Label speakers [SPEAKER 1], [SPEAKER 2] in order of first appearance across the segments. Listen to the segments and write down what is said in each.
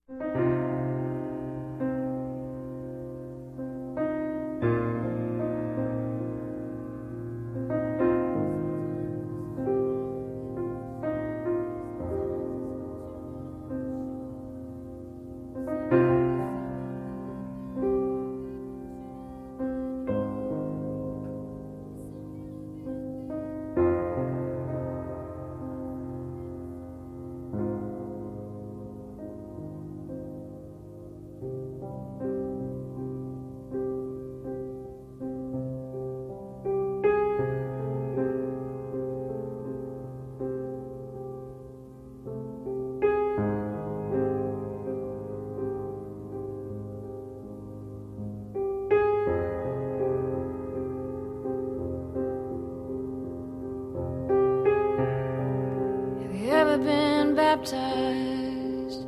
[SPEAKER 1] Been baptized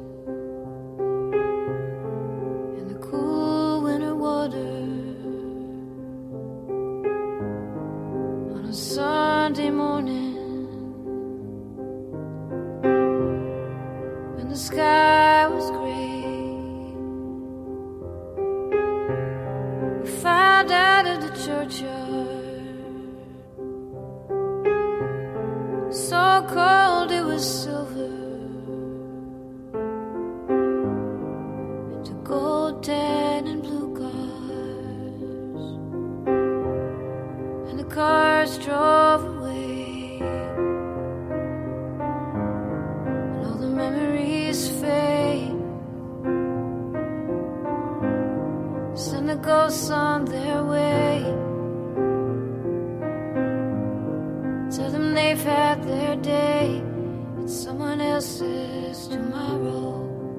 [SPEAKER 1] in the cool winter water on a Sunday morning when the sky was gray. We filed out of the churchyard, so cold it was silver, into gold, tan, and blue cars, and the cars drove away, and all the memories fade. Send the ghosts on their way. Tell them they've had their day, it's someone else's tomorrow.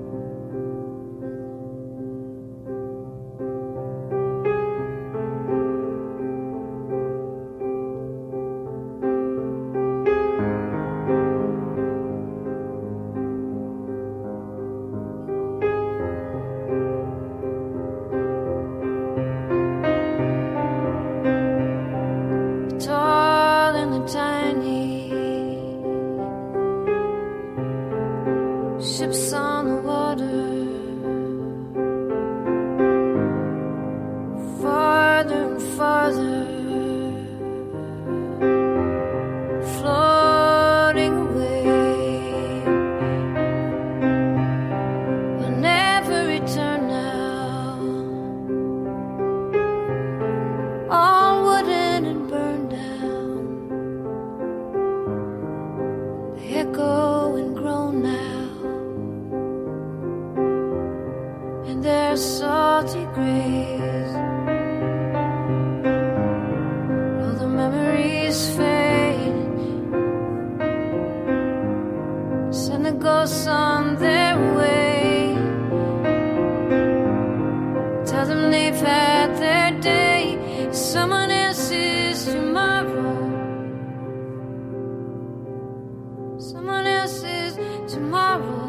[SPEAKER 1] Tall and the tiny ships on the water, farther and farther, floating away. We'll never return now, all wooden and burned down. They echo and groan now, and their salty graves. All the memories fade. Send the ghosts on their way. Tell them they've had their day, someone else's tomorrow. Someone else's tomorrow.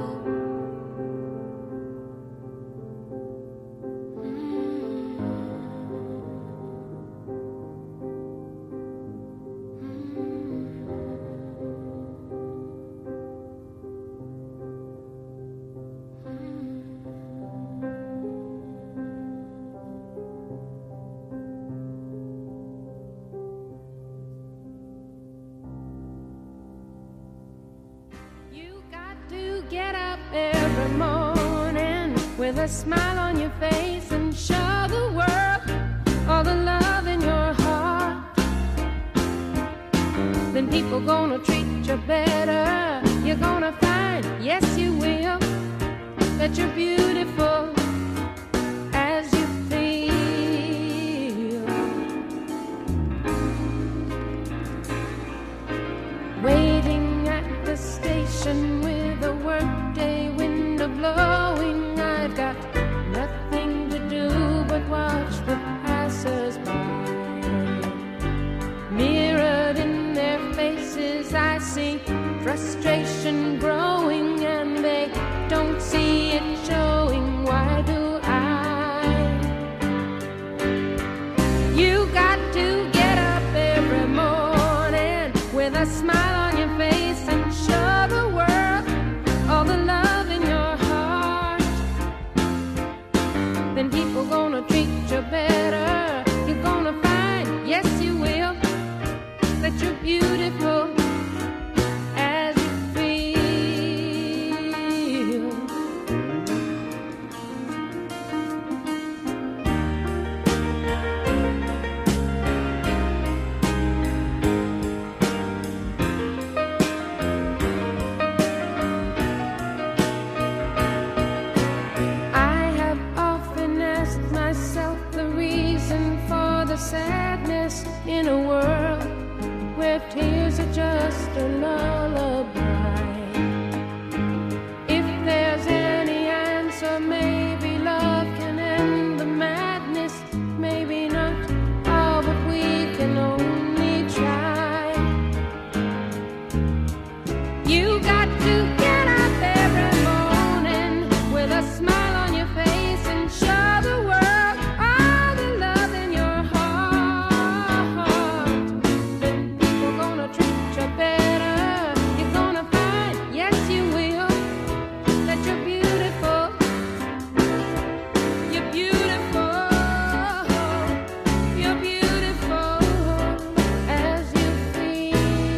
[SPEAKER 2] Get up every morning with a smile on your face and show the world all the love in your heart. Then people gonna treat you better. You're gonna find, yes you will, that you're beautiful as you feel. Waiting at the station with a workday window blowing, I've got nothing to do but watch the passers-by. Mirrored in their faces I see frustration growing, and they don't see it show. answer. Maybe love can end the madness, maybe not. Oh, but we can only try. You got to get up every morning with a smile on your face and show the world all the love in your heart. Then people gonna treat you better. You're gonna find, yes you will, that you're beautiful. You're beautiful. You're beautiful as you feel.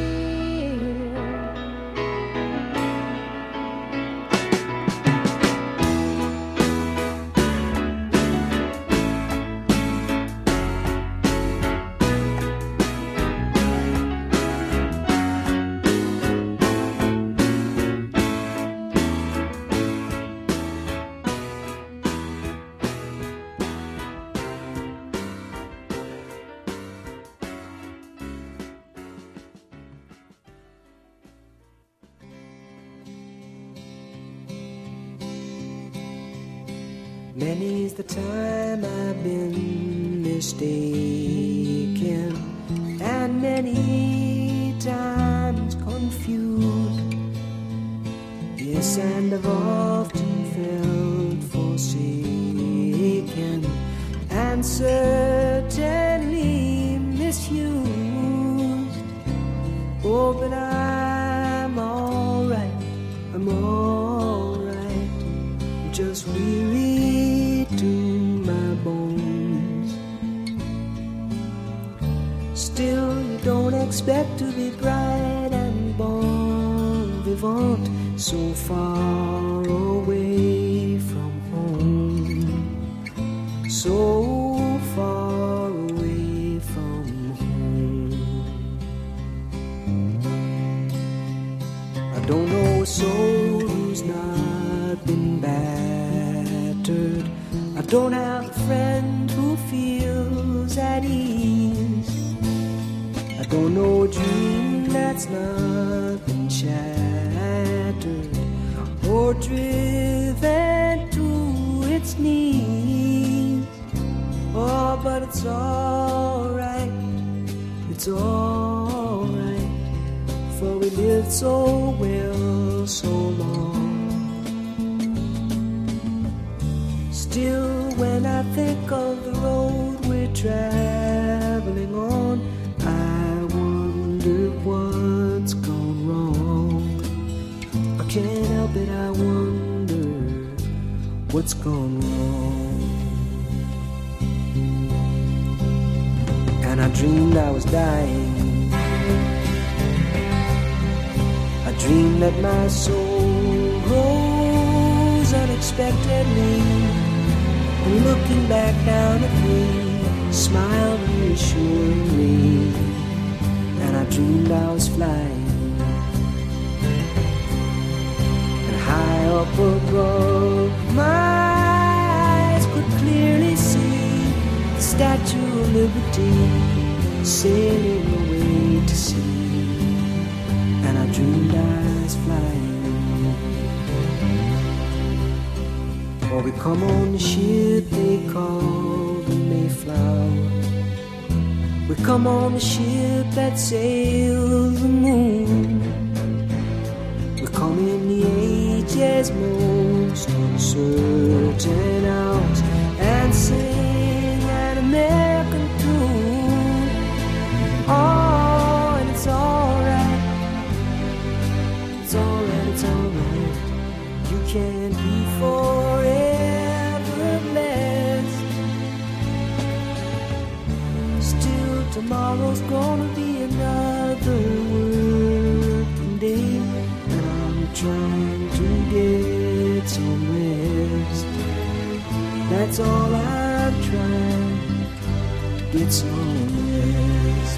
[SPEAKER 3] Many's the time I've been mistaken, and many times confused. Yes, and I've often felt forsaken, and certainly misused. Oh, but I'm alright, I'm alright, just weary to my bones. Still, you don't expect to be bright and bon vivant so far away from home, so far away from home. I don't know a soul who's not been battered. I don't have a friend who feels at ease. I don't know a dream that's not been shattered or driven to its knees. Oh, but it's alright, it's alright, for we lived so well so long. Still, when I think of the road we're traveling on, I wonder what's gone wrong. I can't help it, I wonder what's gone wrong. And I dreamed I was dying. I dreamed that my soul rose unexpectedly, and looking back down at me, smiled reassuringly. And I dreamed I was flying, and high up above, my eyes could clearly see the Statue of Liberty sailing away to sea. And I dreamed I was flying. Or we come on the ship they call the Mayflower. We come on the ship that sails the moon. We come in the age's most uncertain hours and sing an American tune. Oh, and it's alright, it's alright, it's alright. You can't be forever blessed. Still, tomorrow's gonna be another working day, and I'm trying to get some rest. That's all I'm trying, to get some rest.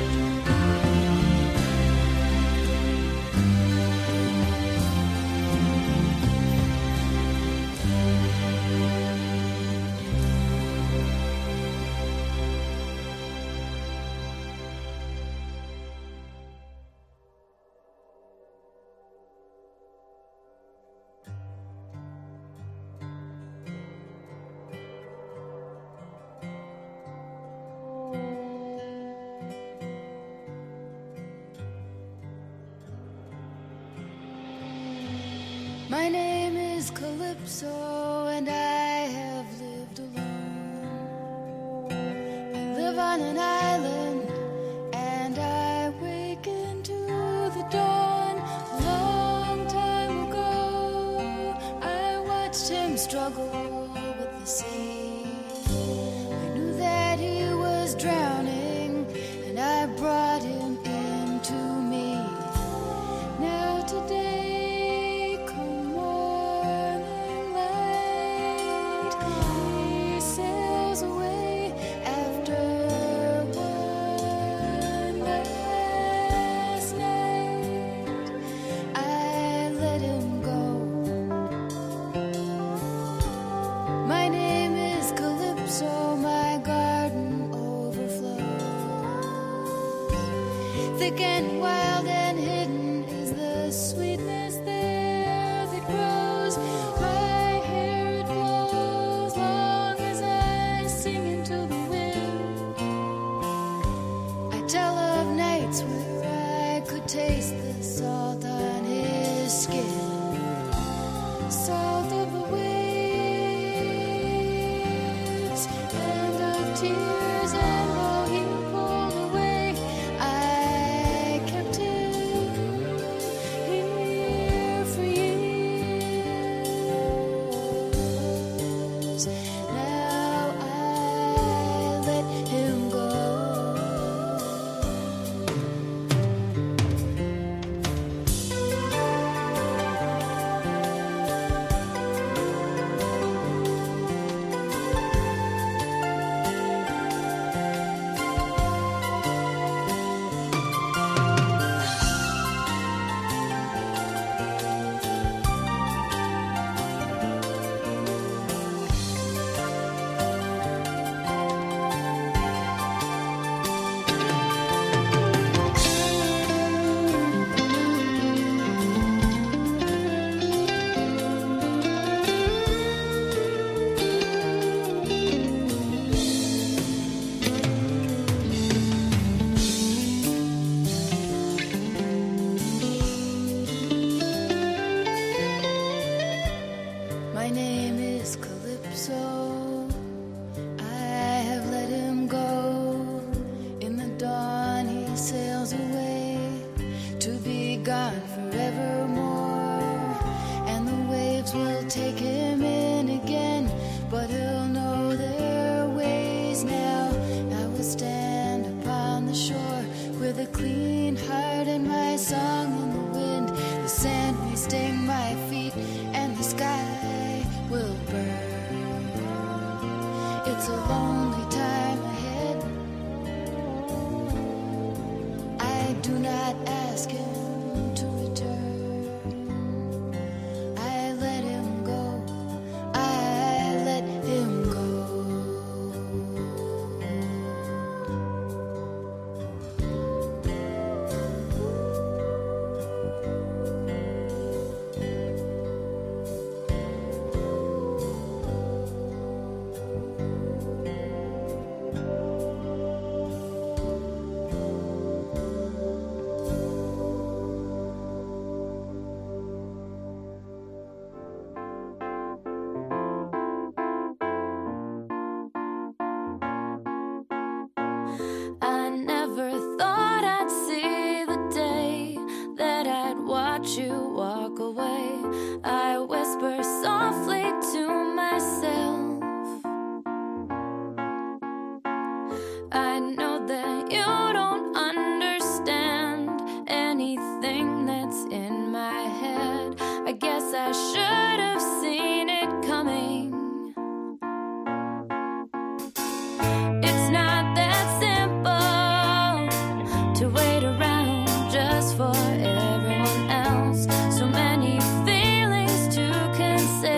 [SPEAKER 1] My name is Calypso, and I have lived alone. I live on an island, and I wake into the dawn. A long time ago, I watched him struggle with the sea. I knew that he was drowning, and I brought him into me. Now today, come morning light, he sails away after one last night. I let him go. My name is Calypso, my garden overflows. Thick and wild and hidden is the sweetness there that grows. My hair it blows long as I sing into the wind. I tell of nights where I could taste the salt on his skin, salt of the waves and of tears, and though he pulled away, I kept him here for years. Now I let him go. My name is Calypso. I have let him go. In the dawn he sails away to be gone forevermore. And the waves will take him in again, but he'll know their ways now. I will stand upon the shore with a clean heart and my song in the wind. The sand may sting my feet and the sky will burn. It's a lonely time ahead. I do not ask him to return. I let him go. I let him go.
[SPEAKER 2] I never thought I'd see the day that I'd watch you walk away. I whisper softly to myself, I know that you don't understand anything that's in my head. I guess I should have seen it coming. It's not that simple to wait around just for everyone else. So many feelings to consider.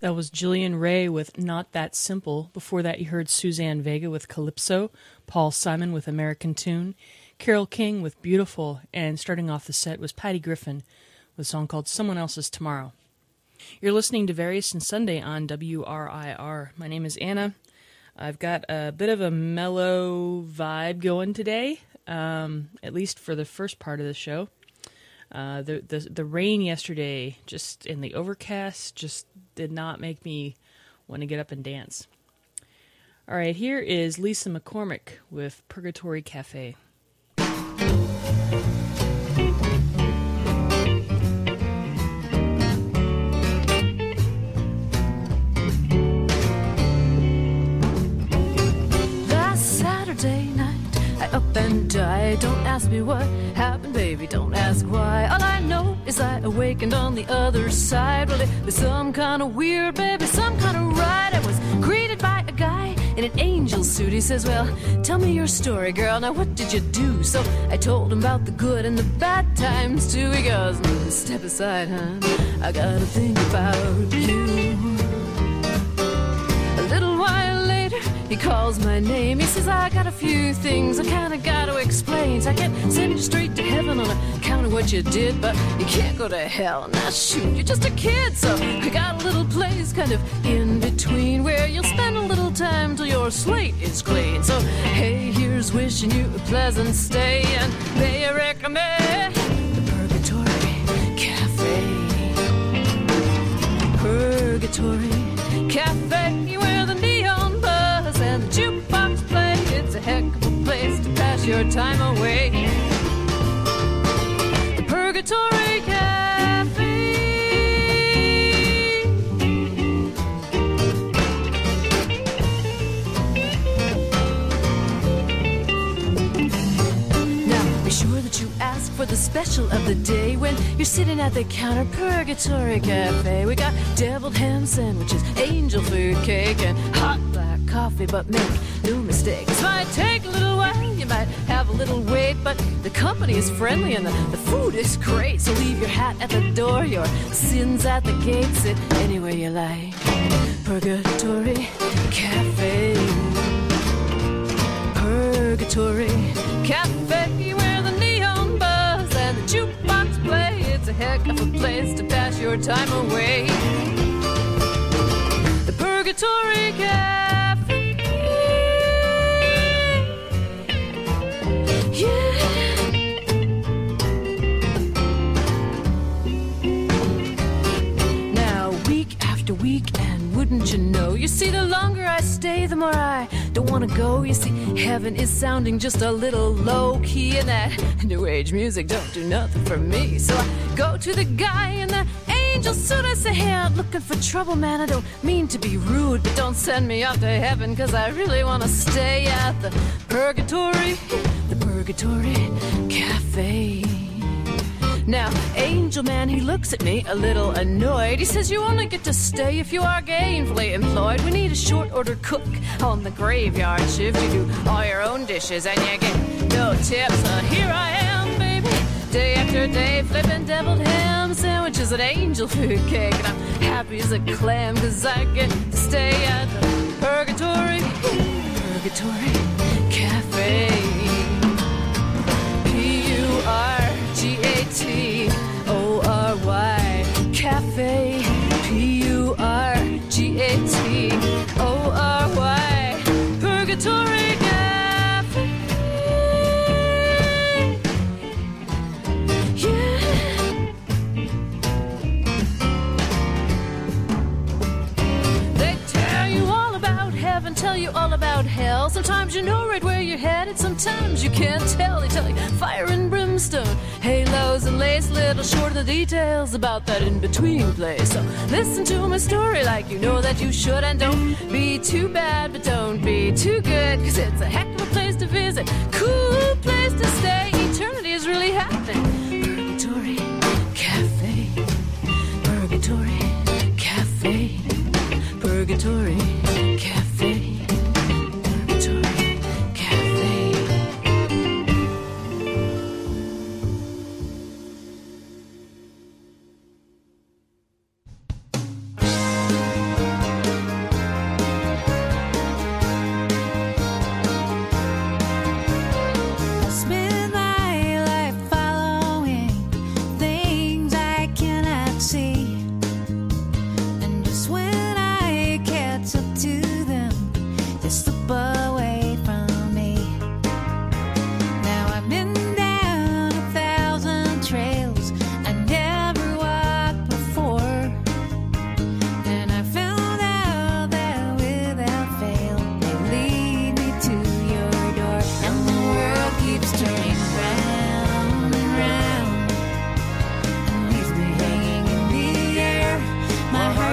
[SPEAKER 4] That was Jillian Ray with Not That Simple. Before that, you heard Suzanne Vega with Calypso, Paul Simon with American Tune, Carole King with Beautiful, and starting off the set was Patty Griffin with a song called Someone Else's Tomorrow. You're listening to Various and Sunday on WRIR. My name is Anna. I've got a bit of a mellow vibe going today, at least for the first part of the show. The rain yesterday, just in the overcast, just did not make me want to get up and dance. All right, here is Lisa McCormick with Purgatory Cafe.
[SPEAKER 5] Last Saturday night, I up and died. Don't ask me what happened, baby, don't ask why. All I know is I awakened on the other side. Well, it was some kind of weird, baby, some kind of ride. I was greeted by a guy in an angel suit. He says, well, tell me your story, girl, now what did you do? So I told him about the good and the bad times too. He goes, step aside, hon, I gotta think about you. A little while later, he calls my name. He says, I got a few things I kinda gotta explain. So I can't send you straight to heaven on account of what you did, but you can't go to hell. Now shoot, you're just a kid, so we got a little place kind of in between where you'll spend a little time till your slate is clean. So hey, here's wishing you a pleasant stay, and may I recommend the Purgatory Cafe. Purgatory Cafe, where the neon buzz and the jukebox play. It's a heck of a place to pass your time away. The Purgatory Cafe. Now, be sure that you ask for the special of the day when you're sitting at the counter. Purgatory Cafe. We got deviled ham sandwiches, angel food cake, and hot black coffee. But make no mistake, this might take a little while, you might have a little wait, but the company is friendly and the food is great. So leave your hat at the door, your sins at the gate. Sit anywhere you like. Purgatory Cafe. Purgatory Cafe, where the neon buzz and the jukebox play. It's a heck of a place to pass your time away. The Purgatory Cafe. Yeah. Now, week after week, and wouldn't you know, you see, the longer I stay, the more I don't want to go. You see, heaven is sounding just a little low-key, and that new age music don't do nothing for me. So I go to the guy in the angel suit. I say, hey, I'm looking for trouble, man. I don't mean to be rude, but don't send me up to heaven, cause I really want to stay at the Purgatory Cafe. Now, Angel Man, he looks at me a little annoyed. He says, you only get to stay if you are gainfully employed. We need a short order cook on the graveyard shift. You do all your own dishes and you get no tips. So here I am, baby, day after day, flipping deviled ham sandwiches and angel food cake. And I'm happy as a clam, cause I get to stay at the Purgatory Cafe. Purgatory Cafe. Purgatory Purgatory Cafe. Yeah. They tell you all about heaven, tell you all about hell. Sometimes you know right where you're headed, sometimes you can't tell. They tell you fire and brimstone, halos and lace, little short of the details about that in-between place. So listen to my story like you know that you should, and don't be too bad, but don't be too good, cause it's a heck of a place to visit, cool place to stay. Eternity is really happening. Purgatory Cafe. Purgatory Cafe. Purgatory Cafe.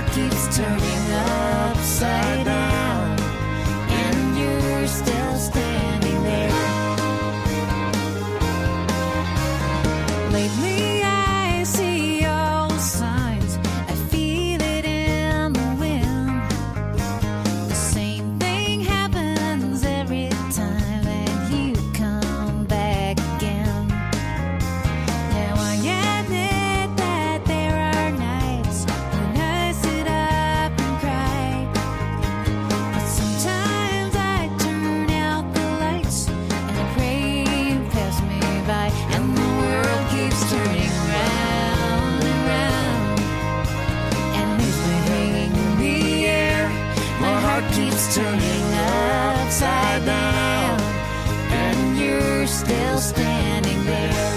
[SPEAKER 1] keeps turning upside down, and you're still standing there. Lately I see all the signs, I feel it in the wind. The same thing happens every time that you come back again. Now I admit that there are nights when I sit up and cry, but sometimes I turn out the lights and I pray you pass me by, and the world keeps turning round and round, and leaves me hanging in the air. My heart keeps turning upside down, and you're still standing there.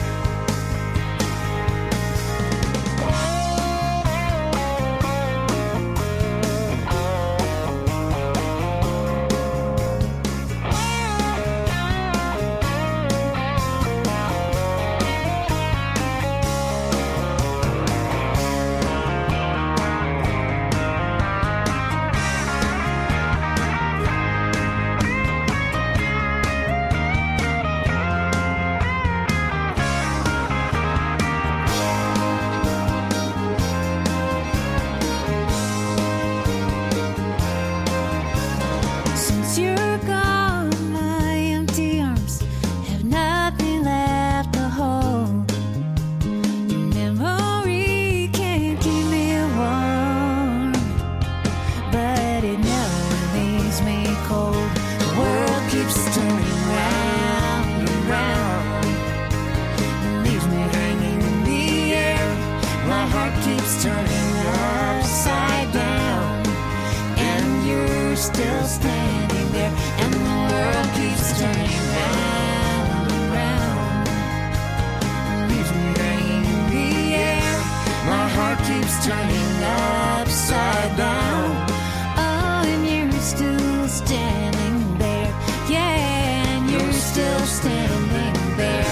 [SPEAKER 1] Since you're gone, my empty arms have nothing left to hold. Your memory can't keep me warm, but it never leaves me cold. The world keeps turning round and round, and leaves me hanging in the air. My heart keeps turning upside down, and you're still standing there, and the world keeps turning round and round, and leaves me hanging in the air. My heart keeps turning upside down, oh, and you're still standing there, yeah, and you're still standing there.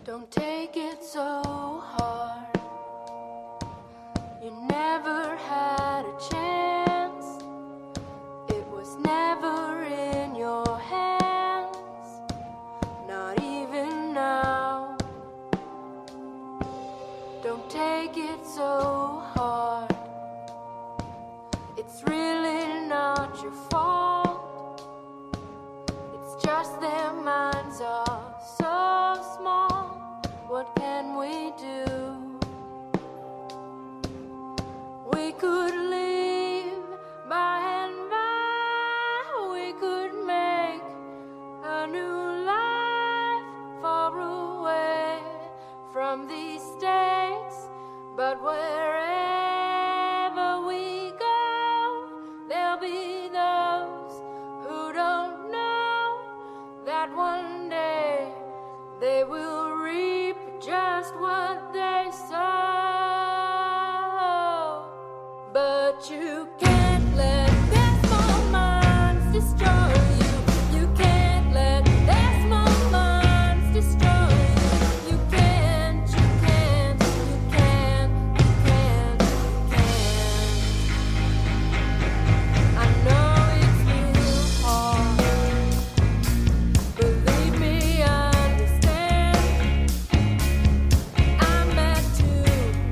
[SPEAKER 1] Don't take it so hard. You never had a chance. It was never in your hands, not even now. Don't take it so hard. It's really not your fault. It's just their minds are so small. What can we do? We could leave by and by. We could make a new life far away from these stakes. But wherever we go, there'll be those who don't know that one day they will reap just what they sow. But you can't let their small minds destroy you. You can't let their small minds destroy you. You can't, you can't, you can't, you can't, you can't. I know it's real hard. Believe me, I understand. I'm mad too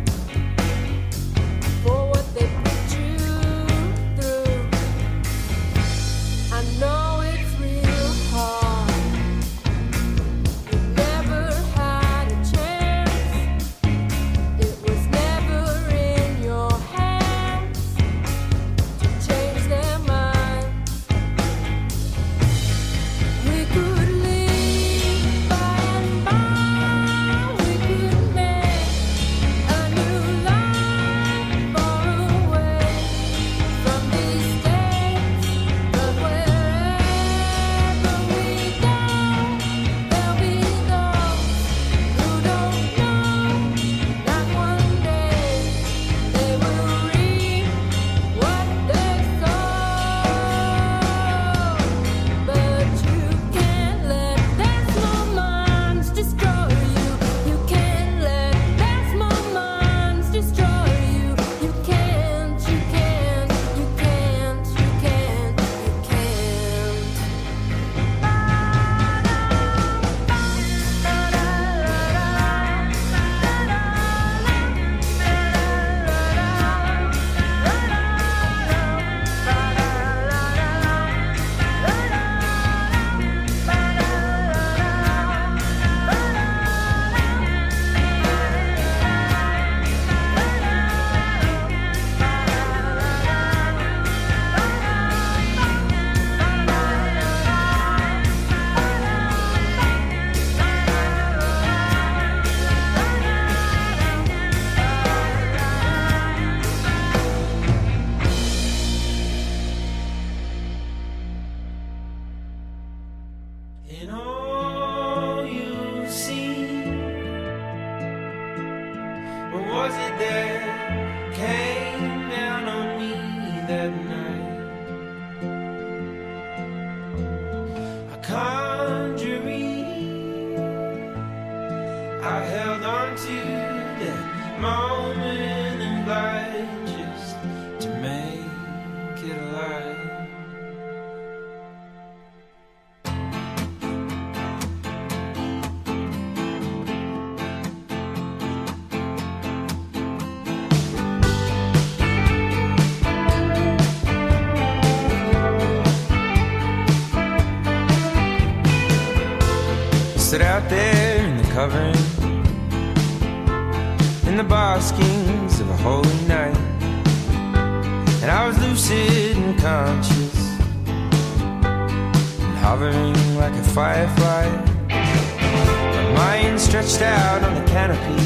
[SPEAKER 1] for what they put you through. I know it's real hard. You never had a chance. It was never in your hands to change their minds. We could leave by and by. We could make a new life far away from these days. But wherever we go, there'll be those who don't know that one day they will reap what they sow. But you can't let their small minds destroy you. You can't let their small minds destroy you. You can't, you can't, you can't, you can't, you can't.
[SPEAKER 3] In all you see, what was it that came down on me that night? A conjuring. I held on to that moment in light just to make it alive. Stood out there in the covering, in the baskings of a holy night, and I was lucid and conscious, and hovering like a firefly. My mind stretched out on the canopy.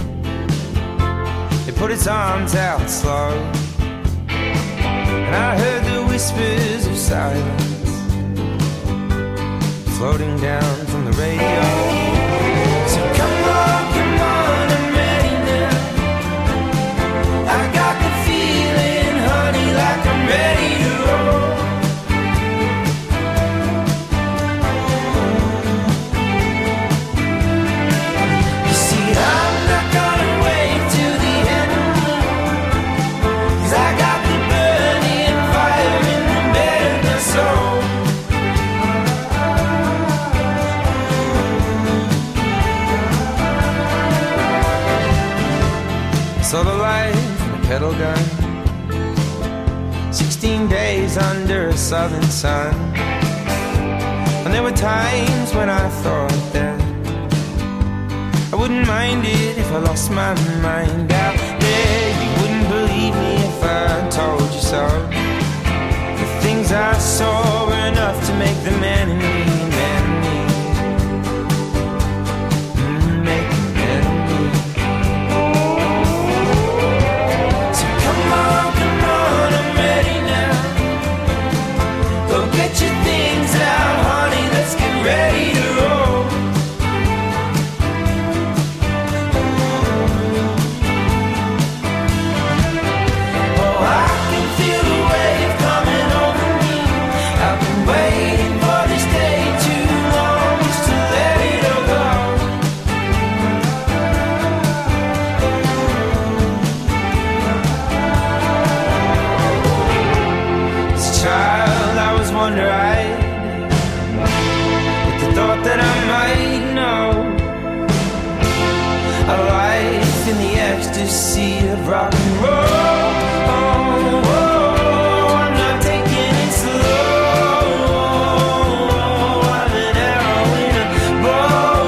[SPEAKER 3] It put its arms out slow, and I heard the whispers of silence floating down from the radio. So come on, I'm ready now. I got the feeling, honey, like I'm ready to roll.
[SPEAKER 6] yoga. 16 days under a southern sun. And there were times when I thought that I wouldn't mind it if I lost my mind out there. You wouldn't believe me if I told you so. The things I saw were enough to make the man in me, man in me. Make the man in me. So come on, I'm ready now. Go get your things out, honey, let's get ready to roll. Oh, I can feel the wave coming over me. I've been waiting for this day too long, just to let it all go. As a child, I was wonder-eyed, with the thought that I might know a life in the ecstasy of rock and roll. Oh, I'm not taking it slow. I'm an arrow in a bow.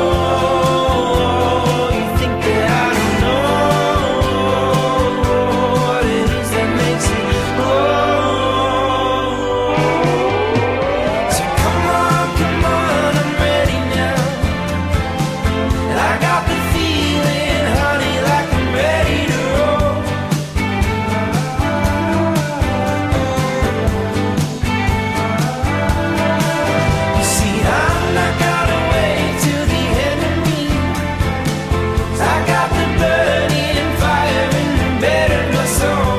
[SPEAKER 6] You think that I don't know what it is that makes it glow. So come on, I'm ready now. And I got the feeling, honey, like I'm ready to roll. You see, I'm not gonna wait till the end of me. 'Cause I got the burning fire in the bed of my soul.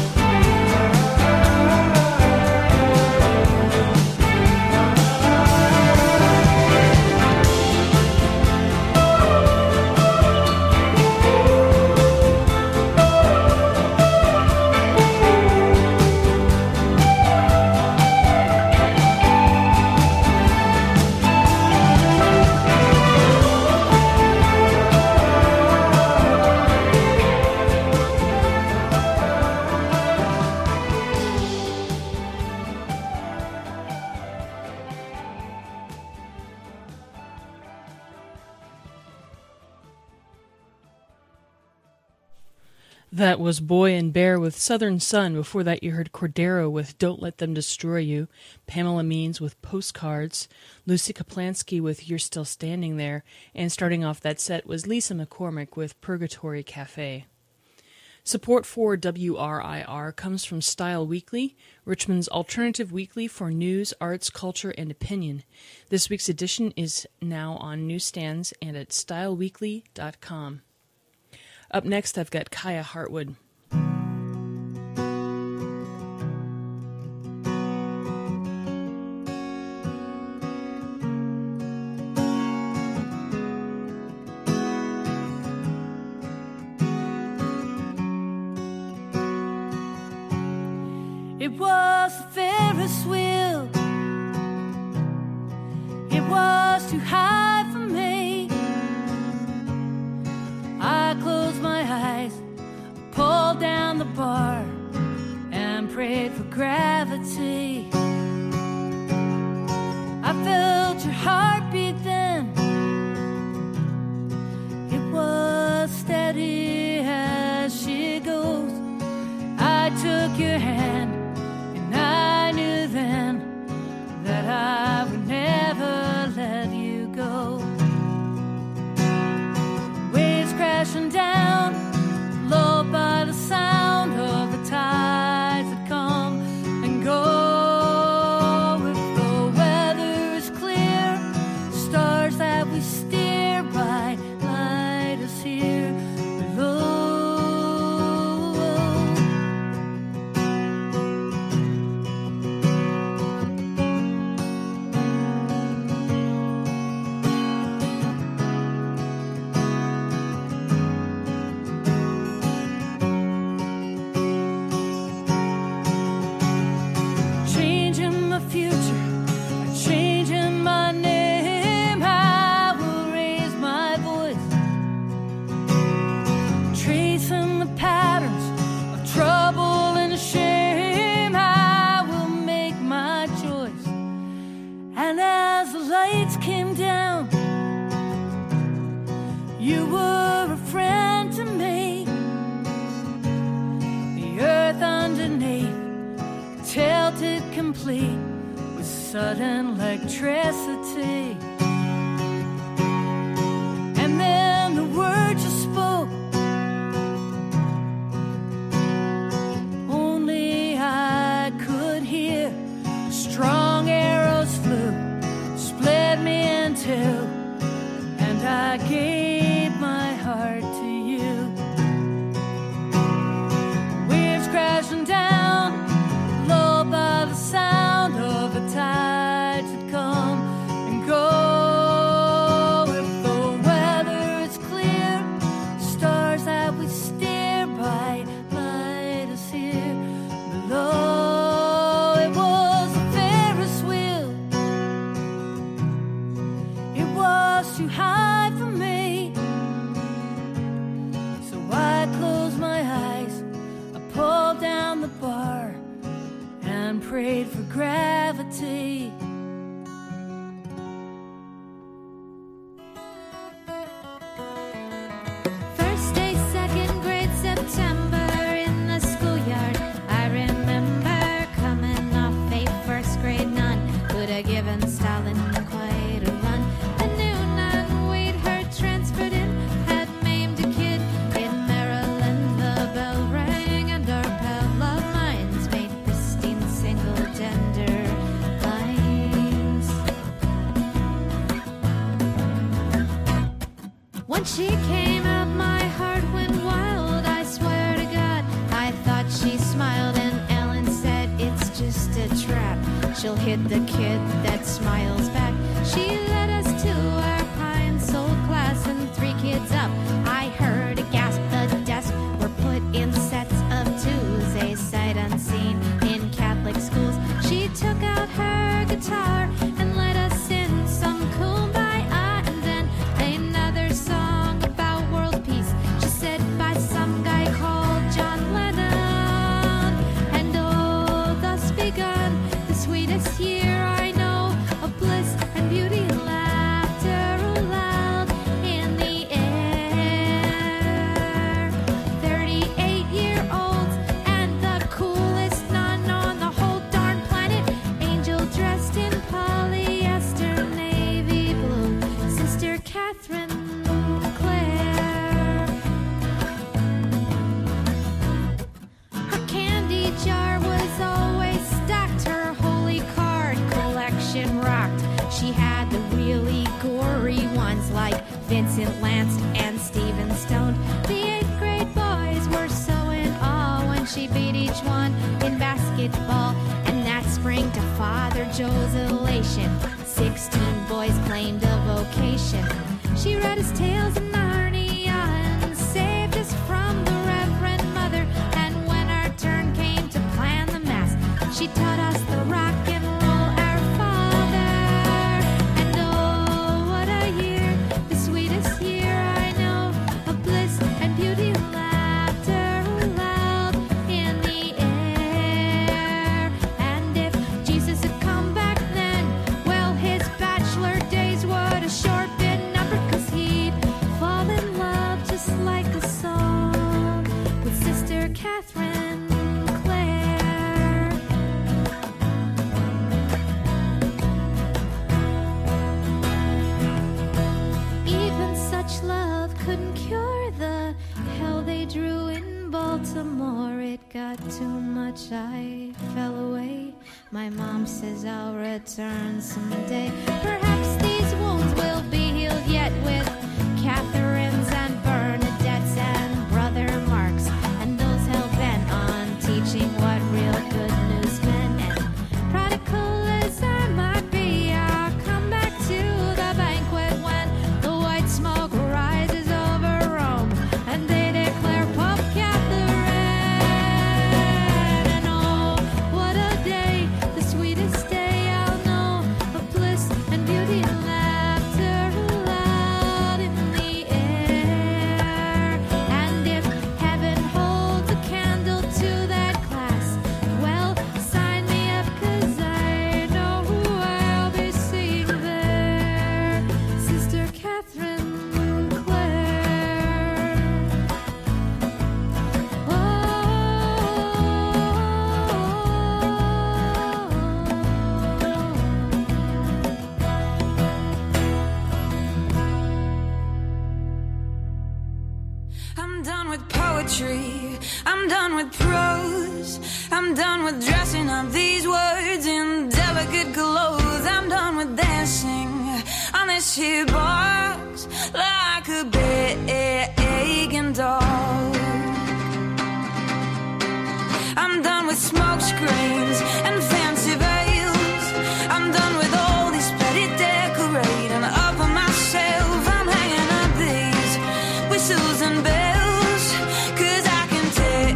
[SPEAKER 4] That was Boy and Bear with Southern Sun. Before that, you heard Cordero with Don't Let Them Destroy You, Pamela Means with Postcards, Lucy Kaplansky with You're Still Standing There, and starting off that set was Lisa McCormick with Purgatory Cafe. Support for WRIR comes from Style Weekly, Richmond's alternative weekly for news, arts, culture, and opinion. This week's edition is now on newsstands and at styleweekly.com. Up next, I've got Kaya Hartwood.
[SPEAKER 5] It was a Ferris wheel. It was too high for me. I closed my eyes, pulled down the bar, and prayed for gravity. I felt your heartbeat then. It was steady as she goes. I took your hand, and I knew then that I would never let you go. Waves crashing down, lulled by the sound of the tides that come and go. If the weather is clear, stars that we steer by light us here below. melted complete with sudden electricity. And then the words you spoke, only I could hear. Strong arrows flew, split me in two, and I gave my heart to you. Waves crashing down, lulled by the sound of the tides that come and go. If the weather is clear, stars that we stare by light us here below. It was a Ferris wheel, it was too high for me, so I closed my eyes, I pulled down the bar and prayed for gravity.
[SPEAKER 7] First day, second grade, September in the schoolyard. I remember coming off a first grade nun. Could have given Stalin quite a run. The new nun we'd heard transferred in had maimed a kid in Maryland. The bell rang and our pal of minds made pristine single gender lines. When she came out, my heart went wild. I swear to God, I thought she smiled, and Ellen said, "It's just a trap. She'll hit the kid that smiles back." She led us to our pie and soul class, and 3 kids up. I heard a gasp. The desks were put in sets of 2s, a sight unseen in Catholic schools. She took out her guitar and let us sing some Kumbaya, and then another song about world peace. She said by some guy called John Lennon. And oh, thus begun the sweetest year I know of bliss and beauty and laughter aloud in the air. 38-year-olds and the coolest nun on the whole darn planet. Angel dressed in polyester navy blue, Sister Catherine Clare. Her candy jar was always stacked, her holy card collection rocked. She had the really gory ones like Vincent Lance and Stephen Stone. The 8th grade boys were so in awe when she beat each one in basketball. And that spring, to Father Joe's elation, 16 boys claimed a vocation. She read us tales of Narnia and saved us from the Reverend Mother. And when our turn came to plan the mass, she taught us the rock and roll Our Father. And oh, what a year, the sweetest year I know of bliss and beauty and laughter aloud in the air. And if Jesus had come back then, well, his bachelor days would have sure been numbered, 'cause he'd fall in love just like a song with Sister Catherine Clare. Even such love couldn't cure the hell they drew in Baltimore. It got too much, I fell away. My mom says I'll return someday. Perhaps these wounds will be healed yet with Catherine's and Bernadette's and Brother Mark's, and those hell-bent on teaching what real good news meant. And prodigal as I might be, I'll come back to the banquet when the white smoke rises over Rome and they declare Pope Catherine. And oh, what a day, the sweetest day I'll know of bliss and beauty and laughter
[SPEAKER 8] I'm done with dressing up these words in delicate clothes. I'm done with dancing on this here box like a begging dog. I'm done with smoke screens and fancy veils. I'm done with all this petty decorating up on myself. I'm hanging up these whistles and bells, 'cause I can tell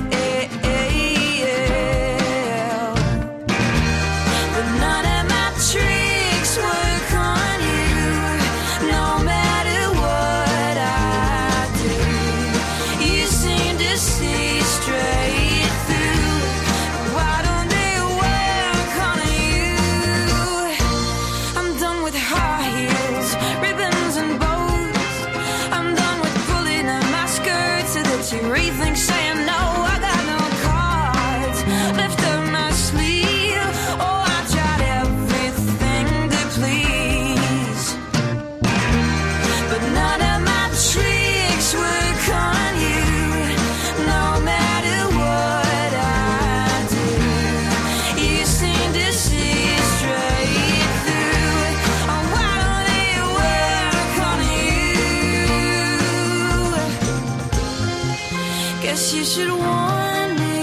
[SPEAKER 8] that none of my tricks work on you, no matter what I do. You seem to see straight through. Why don't they work on you? I'm done with high heels, ribbons and bows. I'm done with pulling up my skirt so that you rethink saying no. I got no cards left up my sleeve. Oh, I tried everything to please, but none of my tricks work on you, no matter what I do. You seem to see straight through. Oh, why don't they work on you? Guess you should want me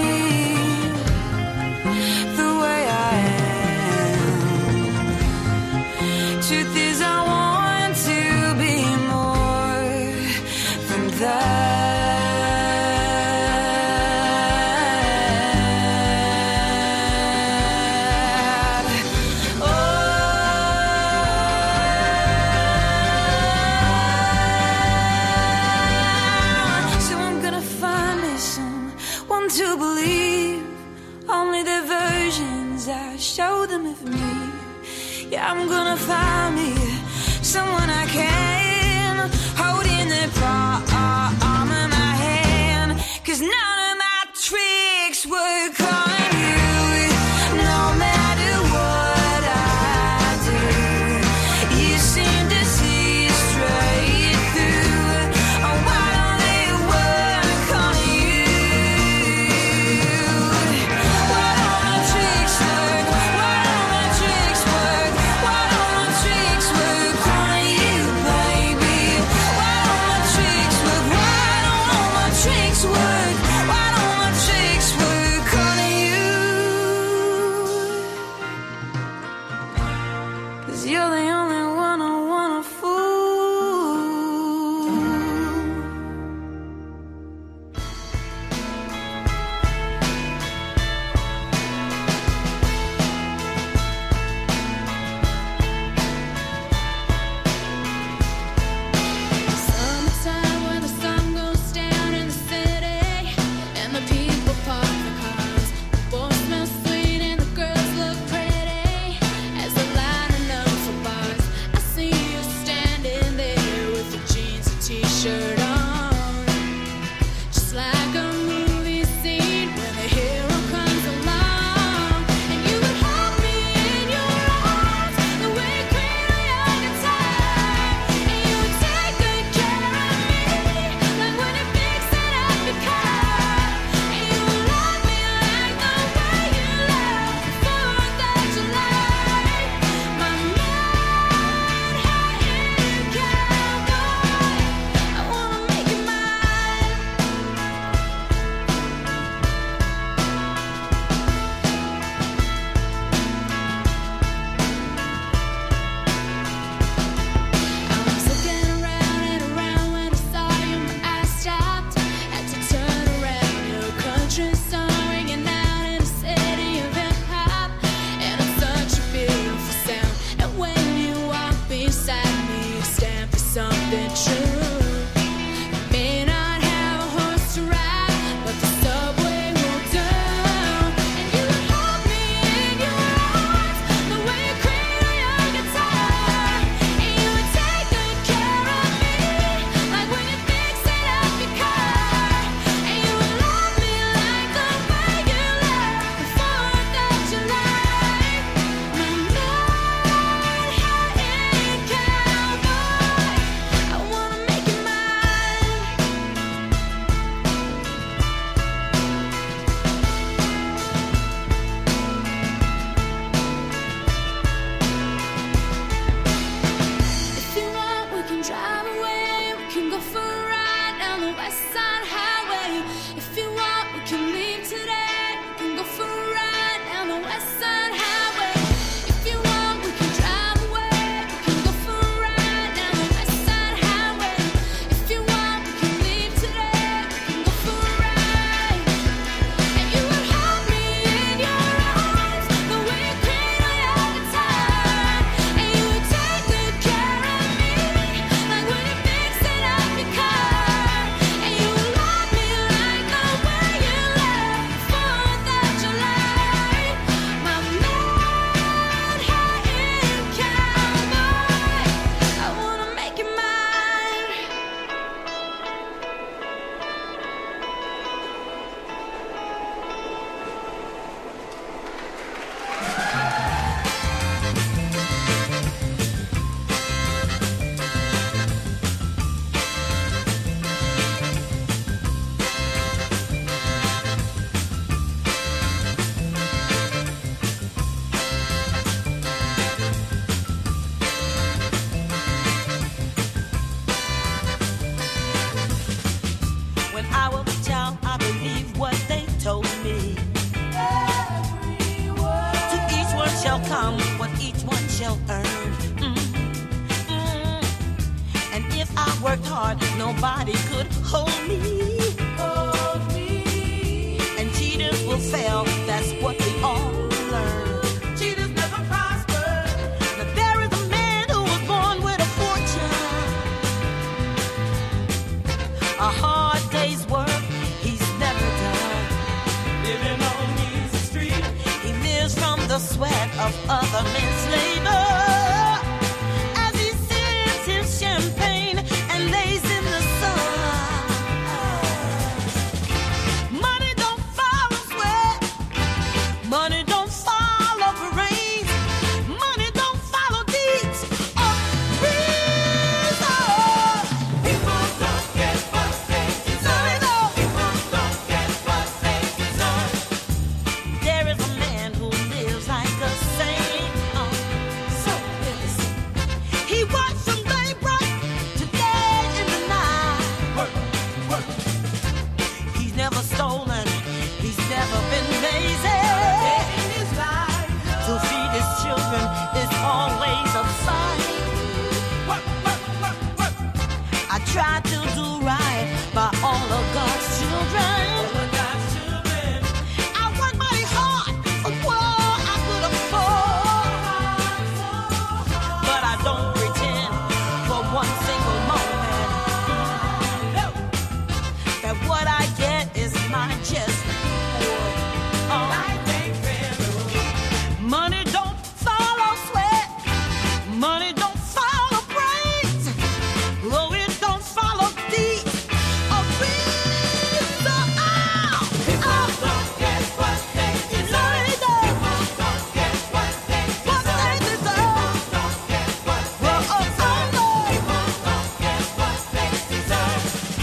[SPEAKER 8] the way I am. Truth is, I want to be more than that. Oh, so I'm gonna find me someone to believe only the versions I show them of me. Yeah, I'm gonna find me someone I can hold in the palm of my hand, 'cause none of my tricks work on you, no matter what I do. You seem to see straight through. Oh, why don't they work on you? Why don't my tricks work? Why don't my tricks work? Why don't my tricks work on you, baby? Why don't my tricks work? Why don't all my tricks work? Why don't my tricks work on you?
[SPEAKER 9] shall earn. And if I worked hard, nobody could hold me. And cheaters will fail, that's what we all learn. Cheaters never prosper. Now there is a man who was born with a fortune, a hard day's work he's never done. Living on easy street, he lives from the sweat of other men's labor. As he sips his champagne and lays in the sun. Money don't follow sweat. Money don't follow brains. Money don't follow deeds or reason. People don't get what they deserve. People don't get what they deserve. There is a man who lives like a saint. So innocent. He works from daybreak to day in the night. Work. He's never stolen. He's never been lazy. To feed his children is always a fight. I try to do right by all of God's children. I work mighty hard for what I could afford. But I don't pretend for one single moment that what I get is my just reward. Money don't follow sweat. Money don't follow brains. Oh, it don't follow deeds or reason. People don't get what they deserve. People don't get what they deserve. People don't get what they deserve. People don't get what they deserve.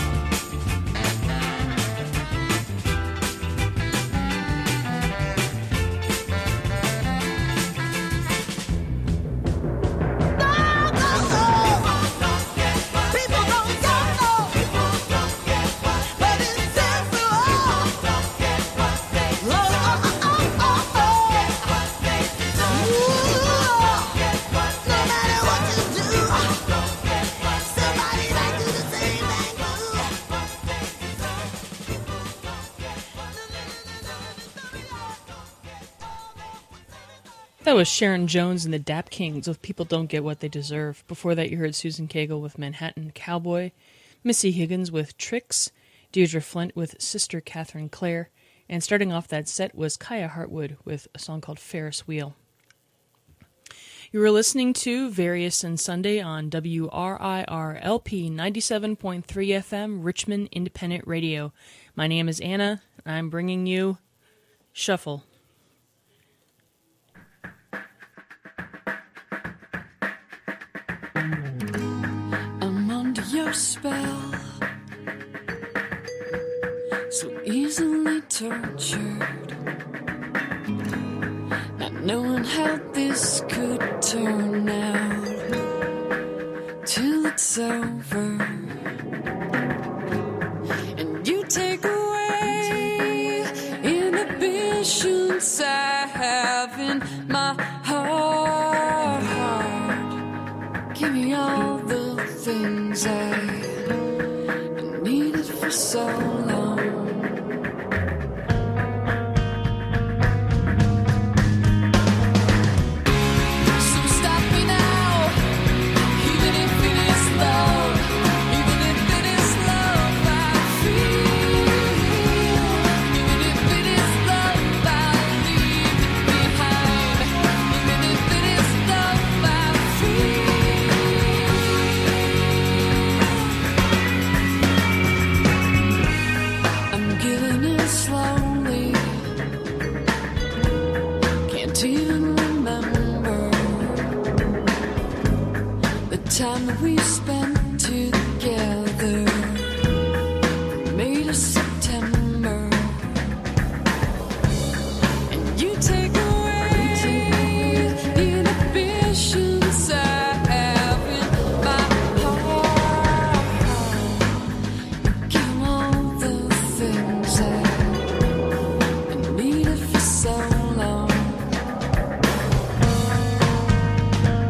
[SPEAKER 4] That was Sharon Jones and the Dap Kings with People Don't Get What They Deserve. Before that, you heard Susan Cagle with Manhattan Cowboy, Missy Higgins with Tricks, Deirdre Flint with Sister Catherine Clare, and starting off that set was Kaya Hartwood with a song called Ferris Wheel. You were listening to Various and Sunday on WRIR-LP 97.3 FM, Richmond Independent Radio. My name is Anna, and I'm bringing you Shuffle.
[SPEAKER 10] I'm under your spell, so easily tortured, not knowing how this could turn out till it's over. And you take away inhibitions I have in my heart. Give me all the things I needed for so long. So stop me now, even if it is love, even if it is love I feel, even if it is love I leave behind, even if it is love I feel. I'm giving it slowly, can't even remember the time that we spent together, May to September. And you take away the inhibitions I have in my heart. Give 'em all the things I needed for so long.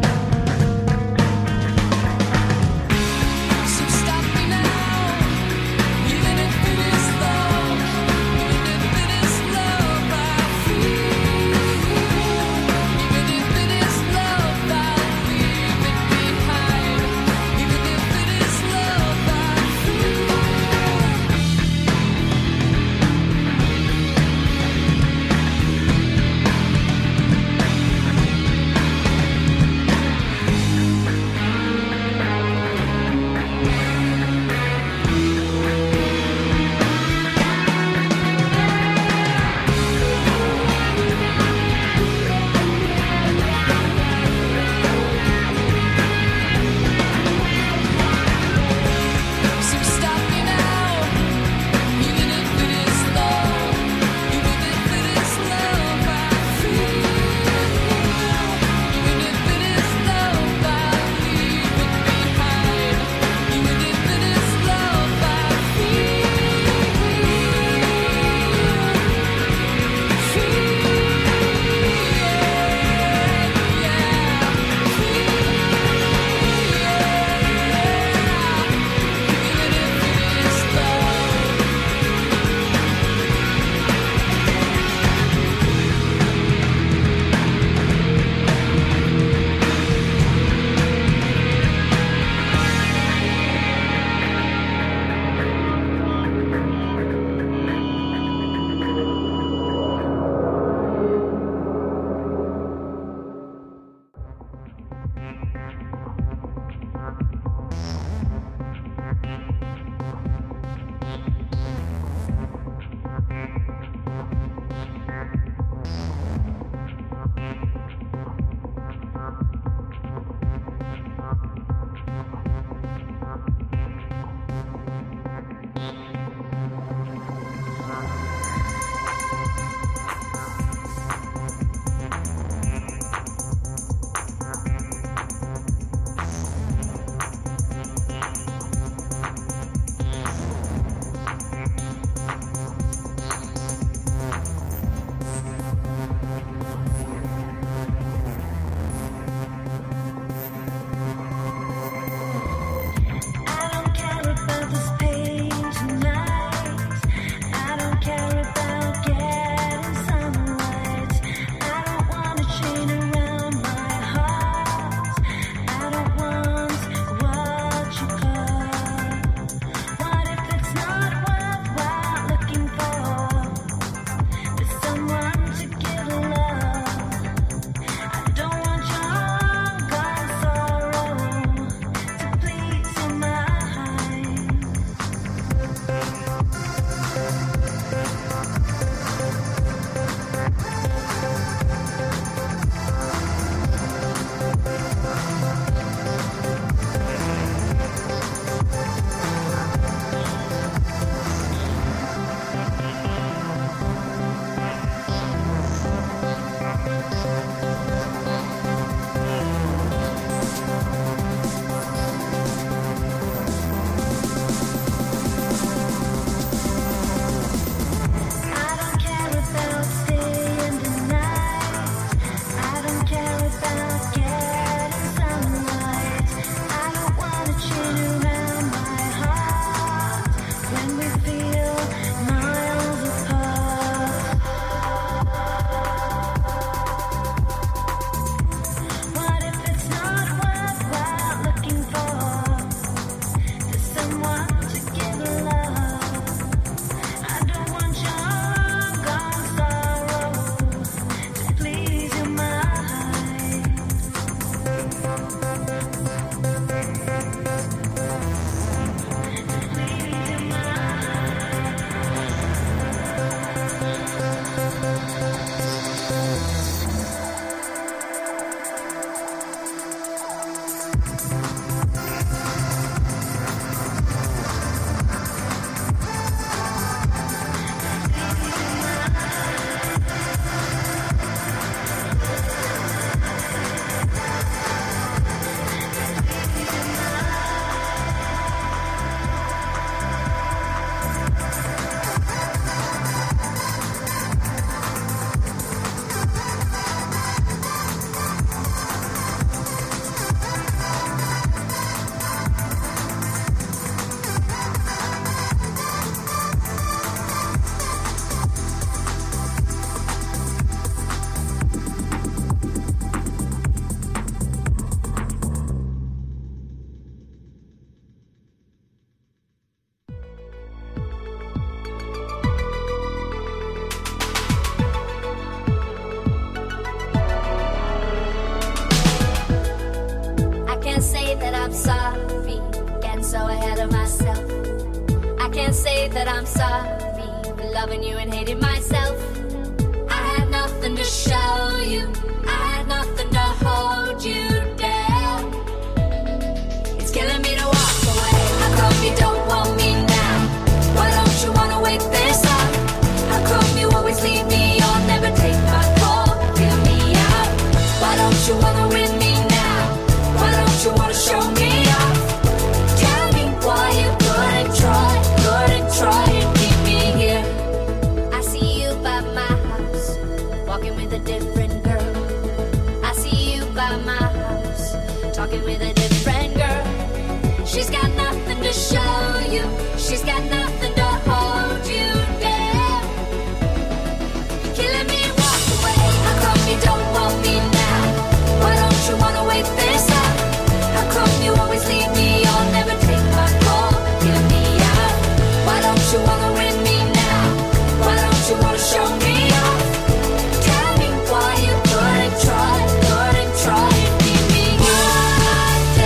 [SPEAKER 11] can't say that I'm sorry for loving you and hating myself. I had nothing to show you, I had nothing to hold you down. It's killing me to walk away. How come you don't want me now? Why don't you wanna wake this up? How come you always leave me on, never take my call, hear me out? Why don't you wanna win me now? Why don't you wanna show me off? Tell me why you couldn't try and keep me here. I see you by my house, walking with a different girl. I see you by my house, talking with a different girl. She's got nothing to show you, she's got nothing to hold you down. You're killing me, walk away. How come you don't want me now? Why don't you wanna wake this up? How come you always leave me on, never take my call, hear me out? Why don't you wanna win me now? Why don't you wanna show me off? Tell me why you couldn't try and keep me here.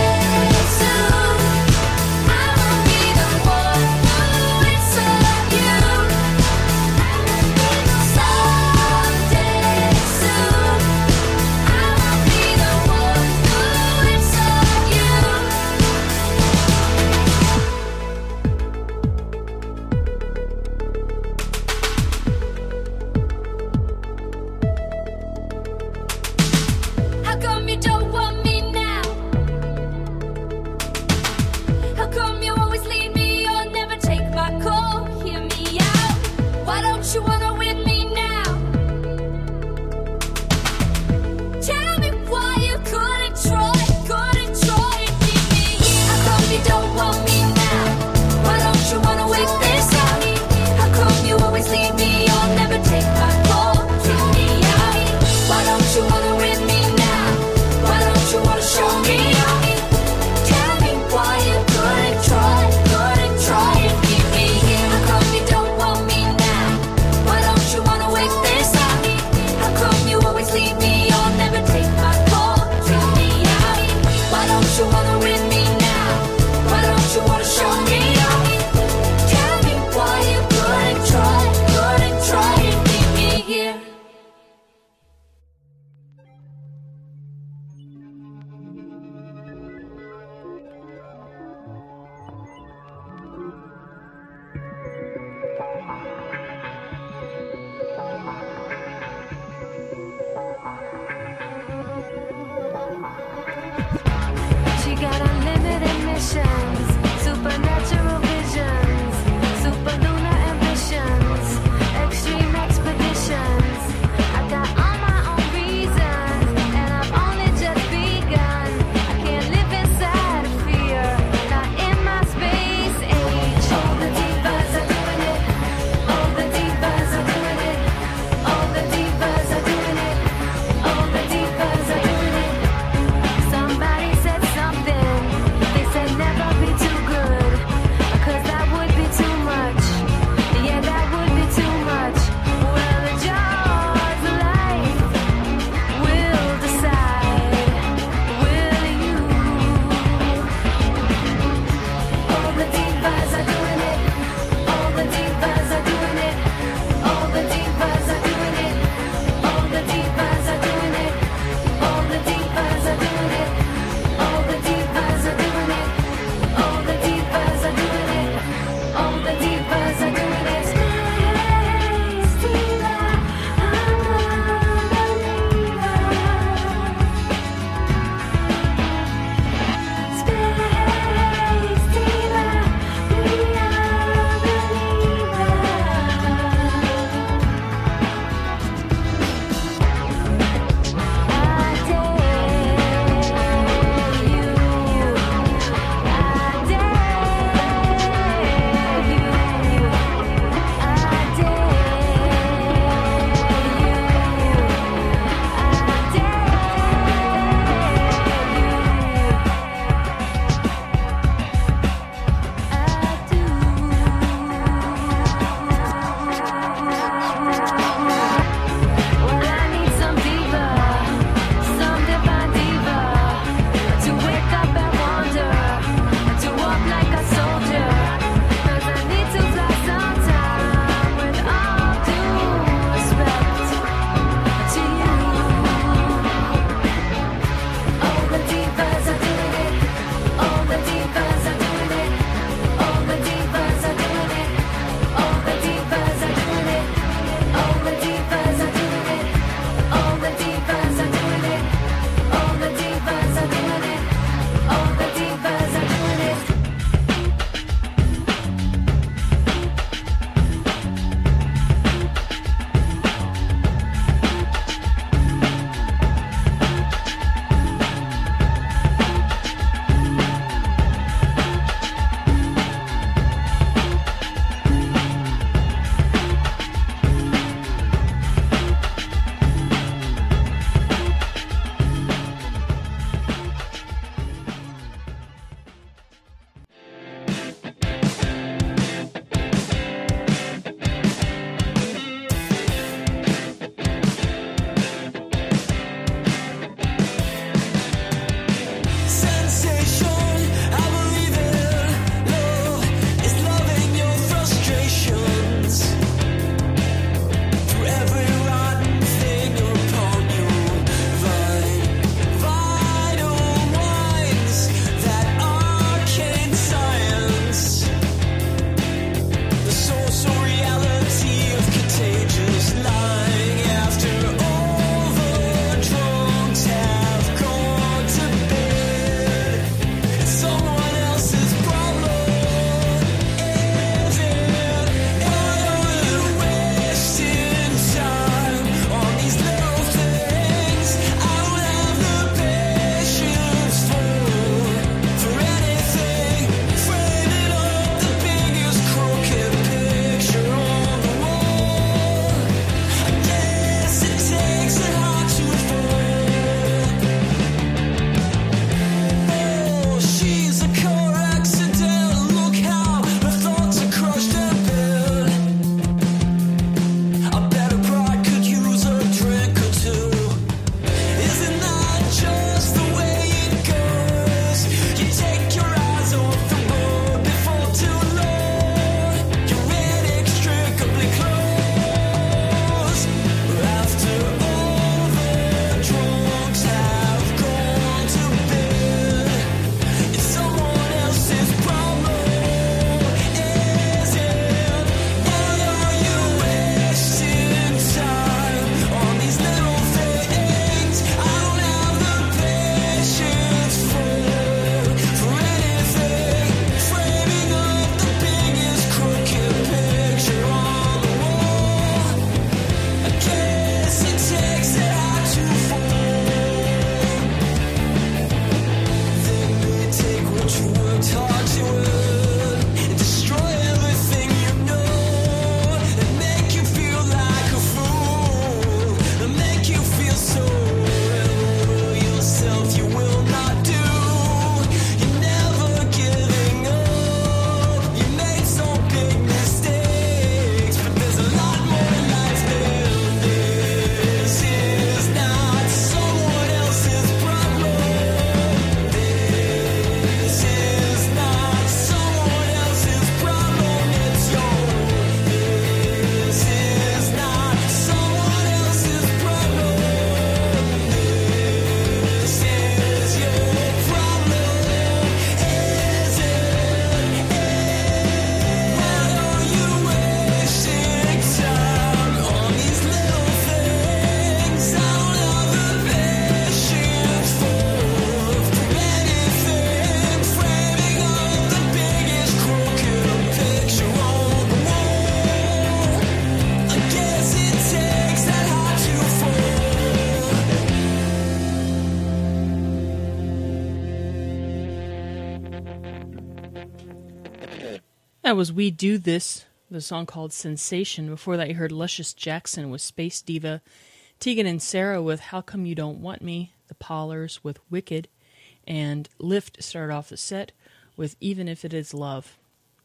[SPEAKER 4] That was We Do This, the song called Sensation. Before that, you heard Luscious Jackson with Space Diva, Tegan and Sarah with How Come You Don't Want Me, The Pollers with Wicked, and Lift started off the set with Even If It Is Love.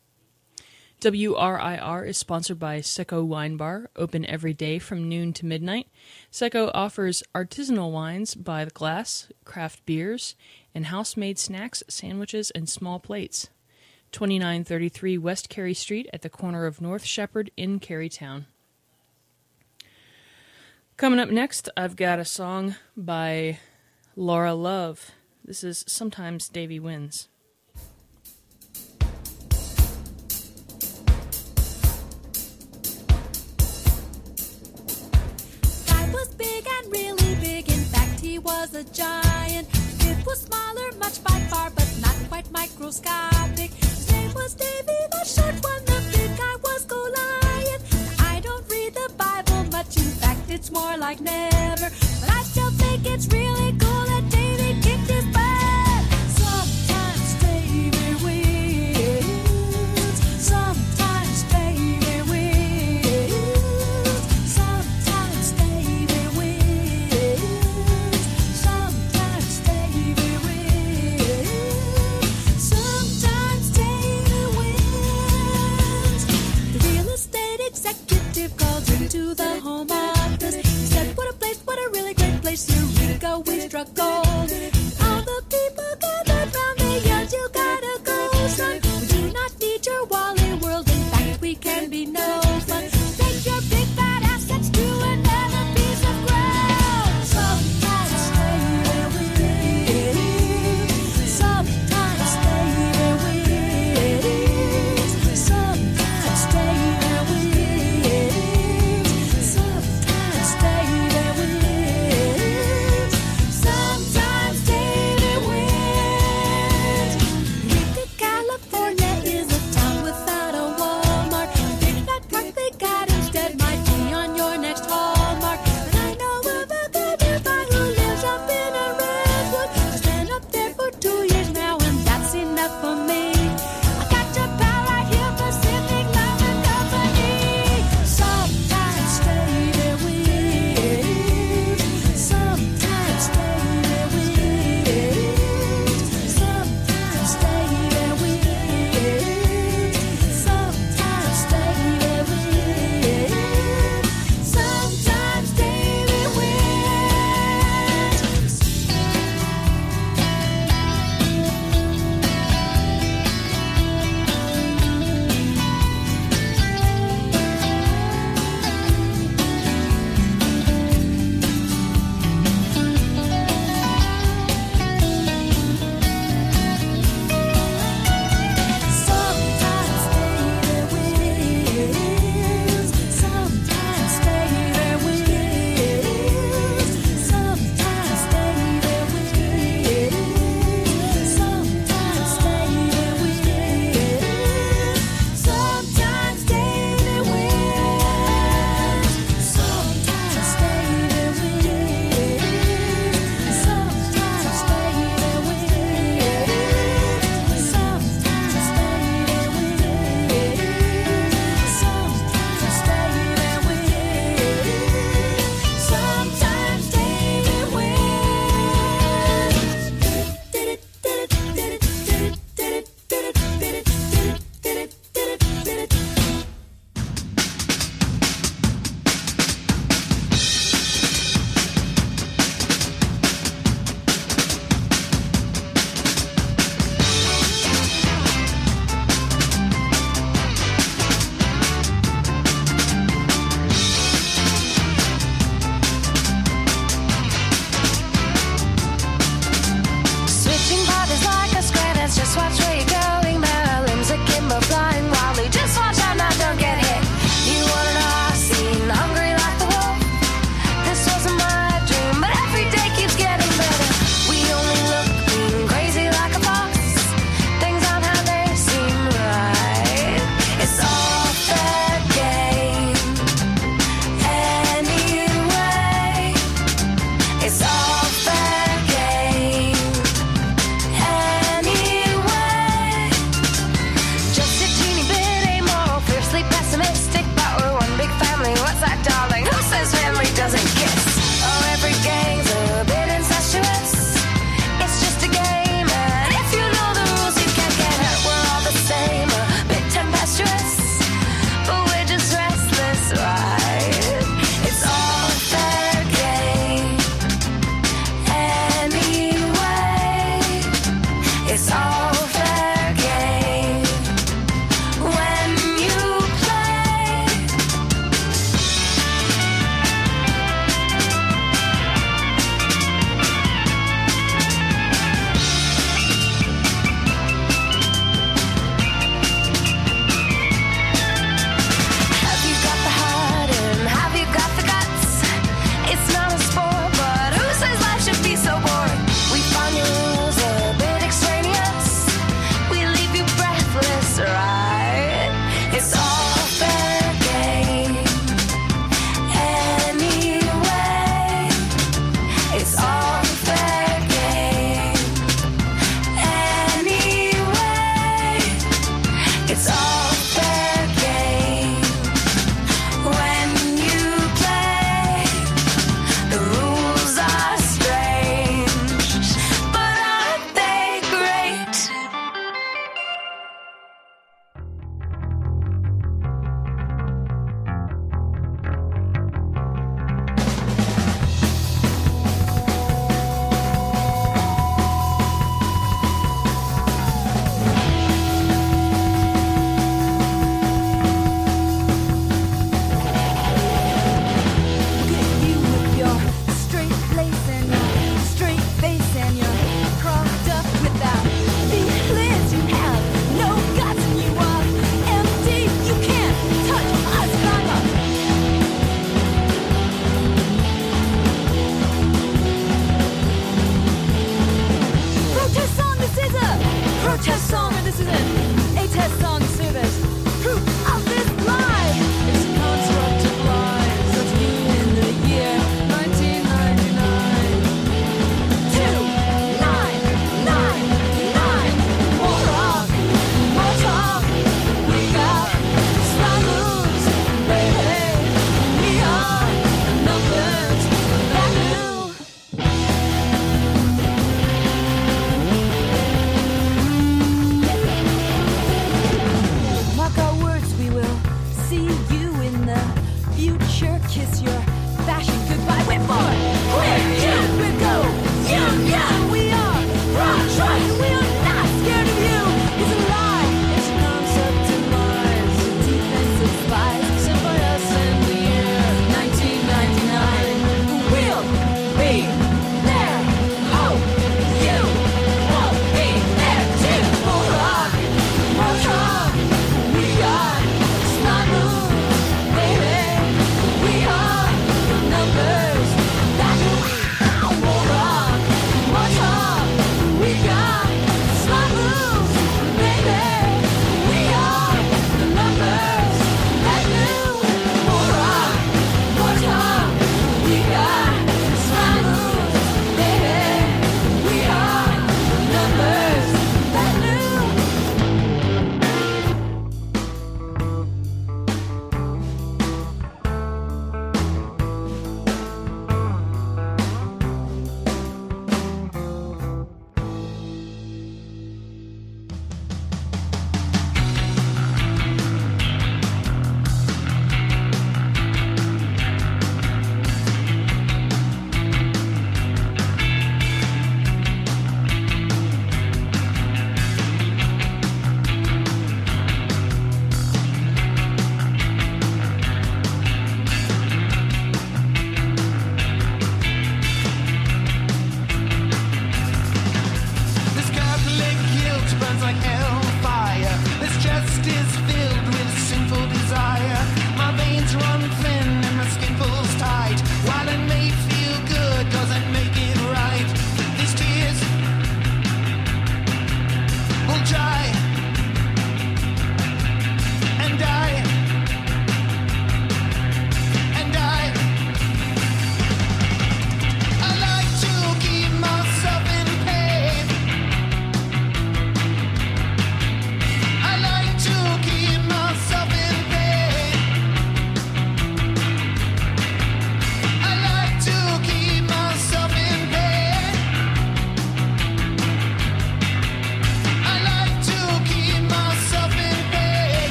[SPEAKER 4] WRIR is sponsored by Secco Wine Bar, open every day from noon to midnight. Secco offers artisanal wines by the glass, craft beers, and house-made snacks, sandwiches, and small plates. 2933 West Cary Street at the corner of North Shepherd in Carytown. Coming up next, I've got a song by Laura Love. This is Sometimes Davy Wins.
[SPEAKER 12] I was big and really big, in fact he was a giant. It was smaller, much by far, but not quite microscopic. His name was Davy, the short one, the big guy was Goliath. I don't read the Bible much, in fact it's more like never, but I still think it's really cool that Davy kicked his butt. Sometimes Davy wins, sometimes Davy wins, sometimes Davy wins, sometimes Davy wins, sometimes Davy wins. The real estate executive called into the home office. He said, what a place, what a really great place, Eureka, we struck gold. All the people gathered round, they yelled, you gotta go, son. We do not need your Wally World, in fact we can be no fun. Take your big bad assets to another piece of ground. Sometimes Davy wins, sometimes Davy wins, sometimes Davy wins, sometimes Davy wins, sometimes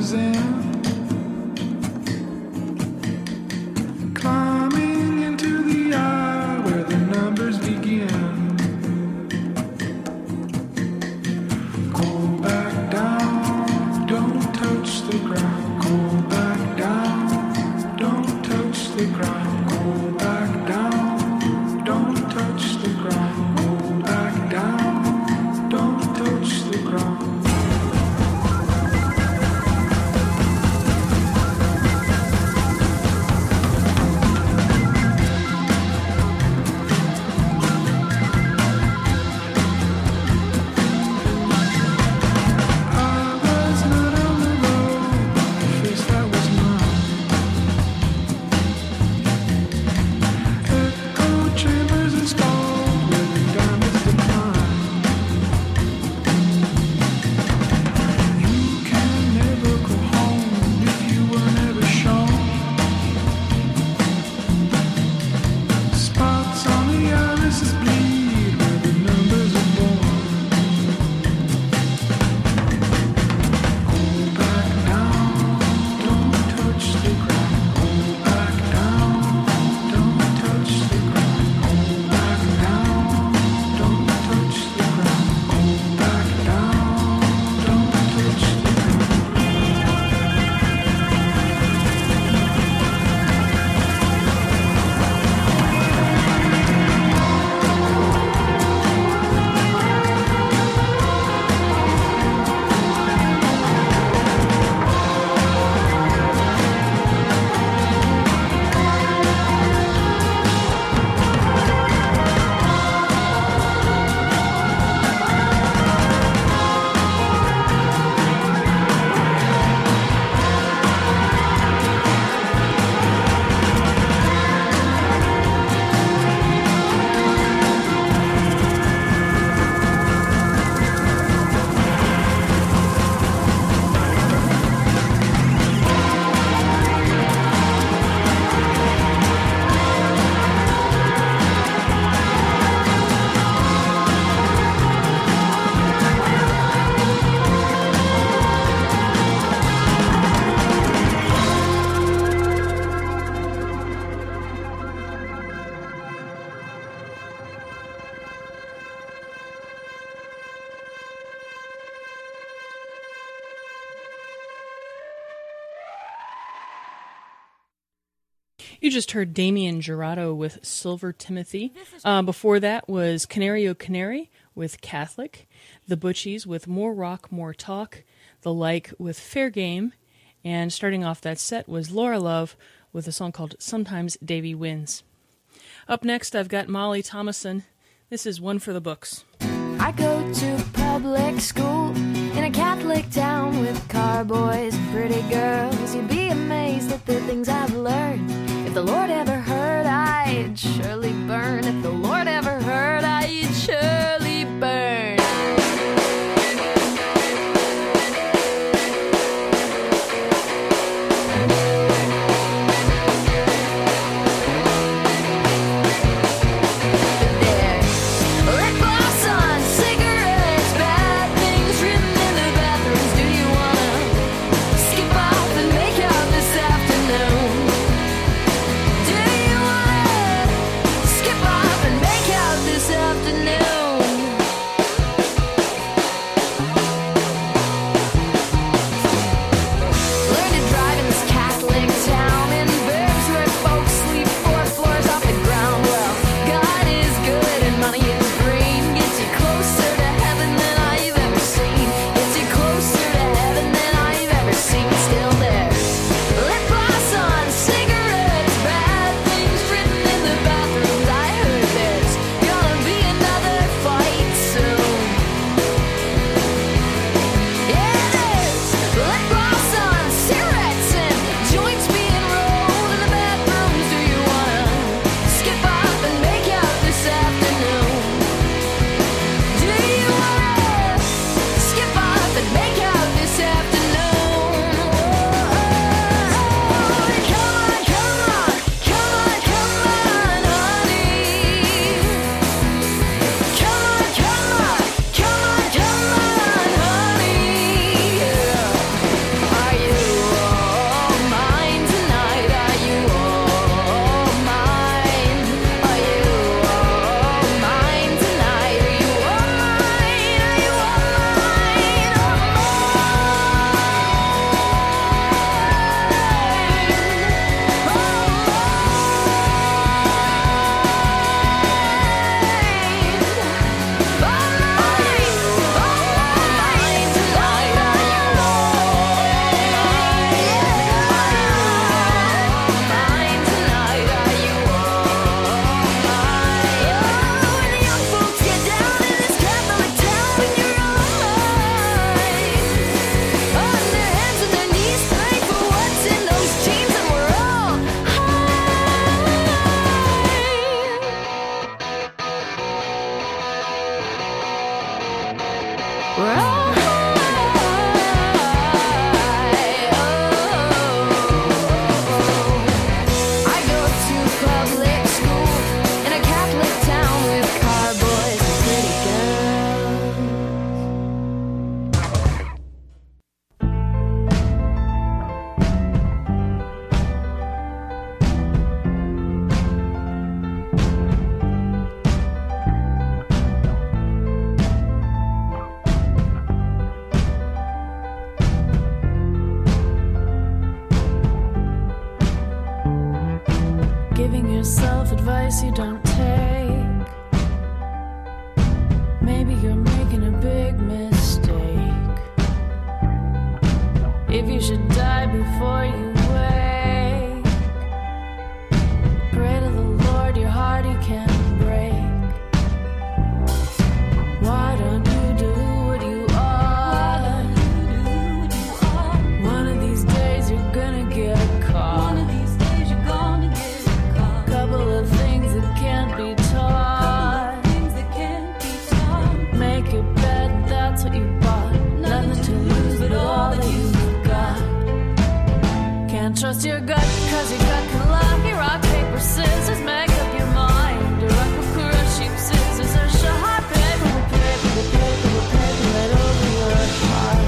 [SPEAKER 13] was in. Climbing into the eye where the numbers begin. Go back down, don't touch the ground. Go back down, don't touch the ground. Go back down, don't touch the ground. Go back down, don't touch the ground.
[SPEAKER 4] You just heard Damien Jurado with Silver Timothy. Before that was Canario Canary with Catholic, The Butchies with More Rock, More Talk, The Like with Fair Game, and starting off that set was Laura Love with a song called Sometimes Davy Wins. Up next, I've got Molly Thomason. This is One for the Books.
[SPEAKER 14] I go to public school in a Catholic town with carboys and pretty girls. You'd be amazed at the things I've learned. If the Lord ever heard, I'd surely burn. If the Lord ever heard, I'd surely burn.
[SPEAKER 10] Skip off and make out
[SPEAKER 14] I go to public school in a Catholic town with car boys and pretty girls.
[SPEAKER 5] Giving yourself advice you don't take. Maybe you're making a big mistake. If you should die before you wake, pray to the Lord your heart he can break. Why don't you do what you ought? One of these days you're gonna get caught. Couple of things that can't be taught. Make your bed, that's what you bought. Nothing to lose but all that you've got. Can't trust your gut, cause your gut can lie. Rock, paper, scissors, make up your mind. Rock, paper, sheep, scissors, or sharp paper, right over your heart.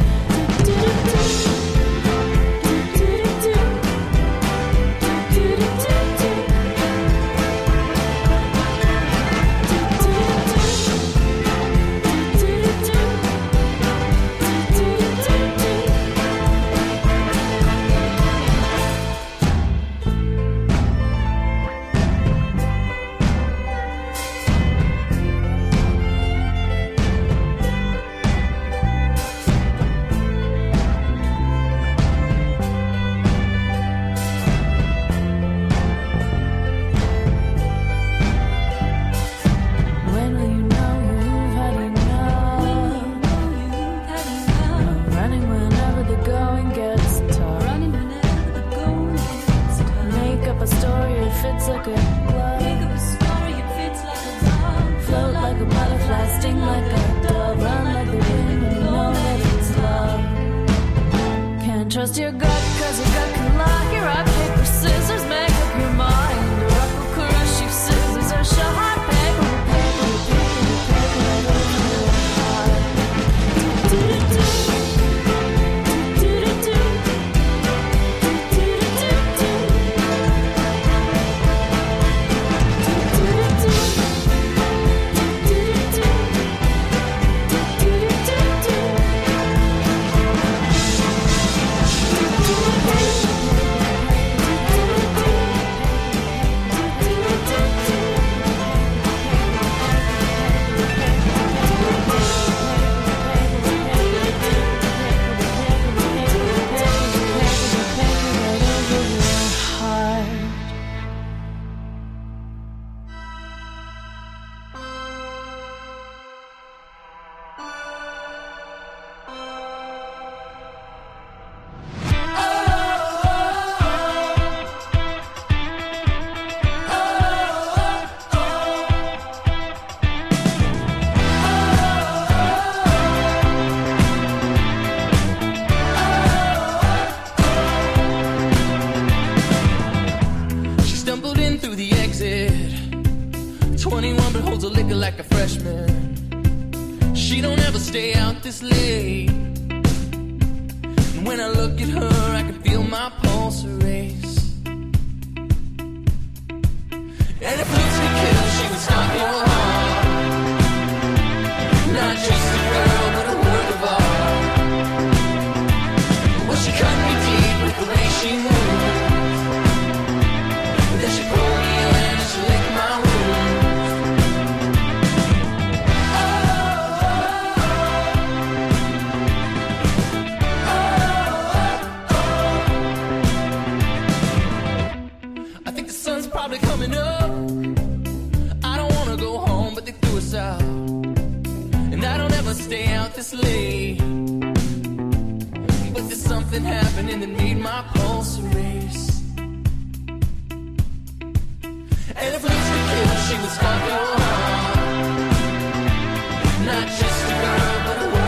[SPEAKER 5] When will you know you've had enough? Running whenever the going gets tough. Make up a story that fits like a glove. Float like a butterfly, sting like a dove. Run like the wind when you know that it's love. Can't trust your gut, cause your gut can lie. Rock, paper, scissors, make up your mind. Rock, paper, sheep, scissors, or sharp paper, right over your heart.
[SPEAKER 15] She stumbled in through the exit. 21 but holds a liquor like a freshman. She don't ever stay out this late. And when I look at her, I can feel my pulse race. And if looks could kill, she would stop your heart. Not just a girl, but a work of art. Well, she cut me deep with the way she moved. Then she pulled me in and she licked my wounds. I think the sun's probably coming up. I don't wanna go home, but they threw us out. And I don't ever stay out this late. But there's something happening that made my pulse race. And if looks could kill, she would stop your heart. Not just a girl, but a woman.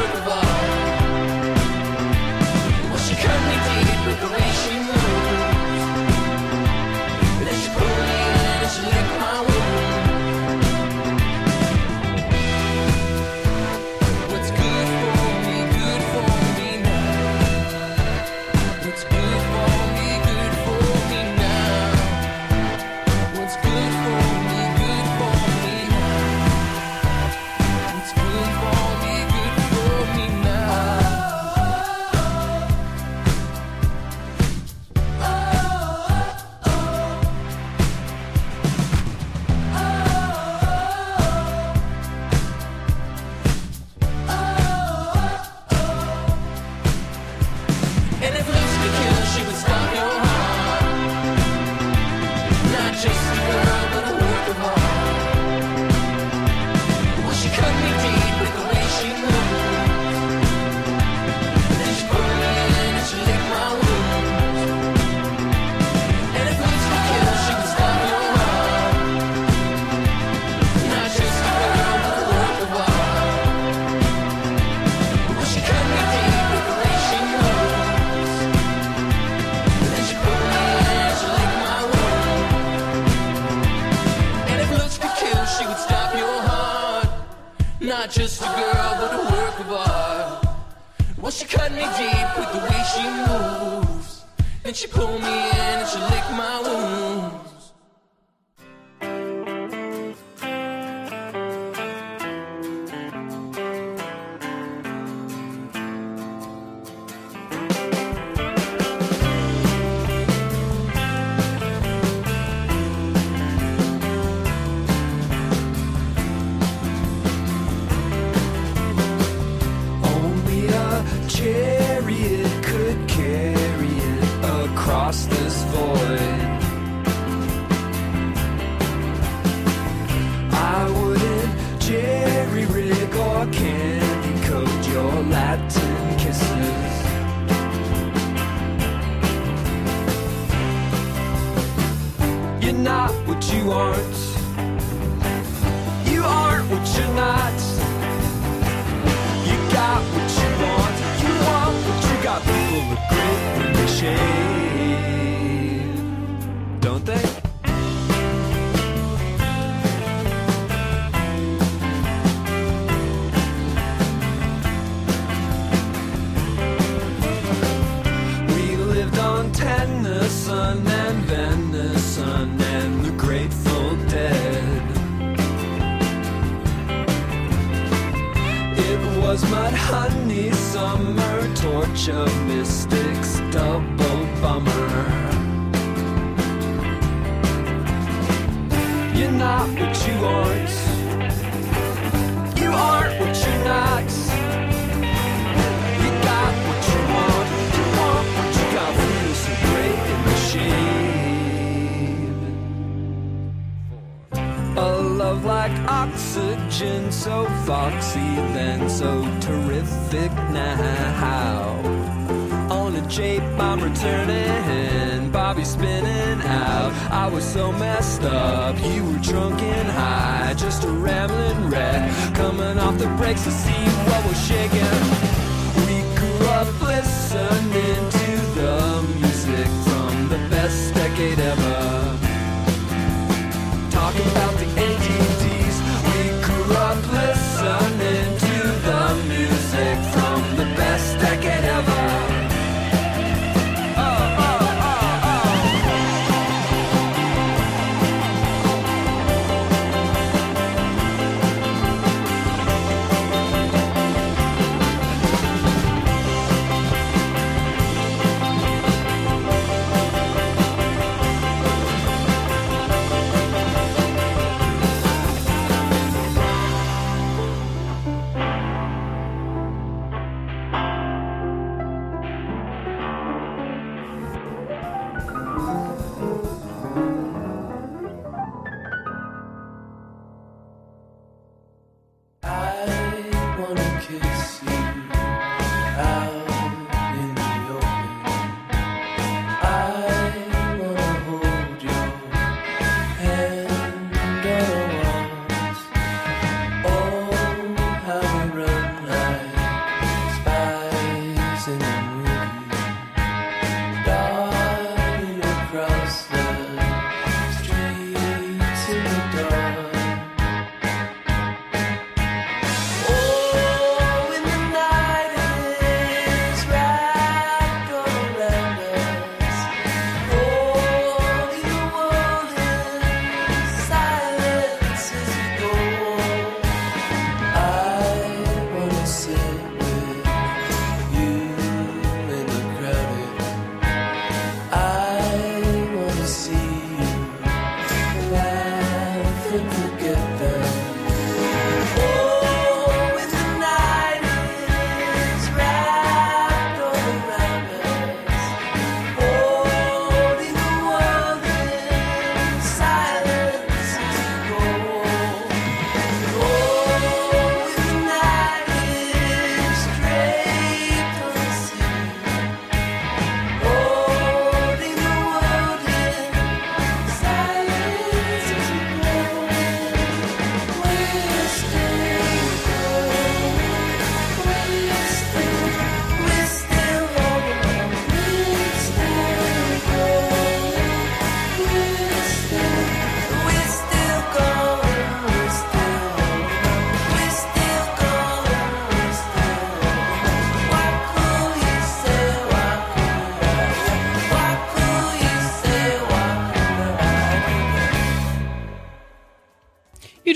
[SPEAKER 15] not just a girl, but a work of art. Well, she cut me deep with the way she moves. Then she pulled me in and she licked my wounds.
[SPEAKER 3] Only a chariot could carry it across this void. I wouldn't jerry rig or candy coat your Latin kisses. You're not what you aren't. You aren't what you're not. You got what you want. You want what you got. People look great when they shave, don't they? We lived on Tennyson and venison and the Grateful Dead. It was mud, honey, summer, torture, mystics, double bummer. You're not what you aren't. You aren't what you're not. You got what you want. You want what you got. Feel so great in the shade. A love like oxygen, so foxy then so terrific now. On a J bomb returning, Bobby spinning out. I was so messed up, you were drunk and high, just a rambling wreck, coming off the brakes to see what was shaking. We grew up listening to the music from the best decade ever. Talking about the ADDs, we grew up listening to the music from the best decade ever.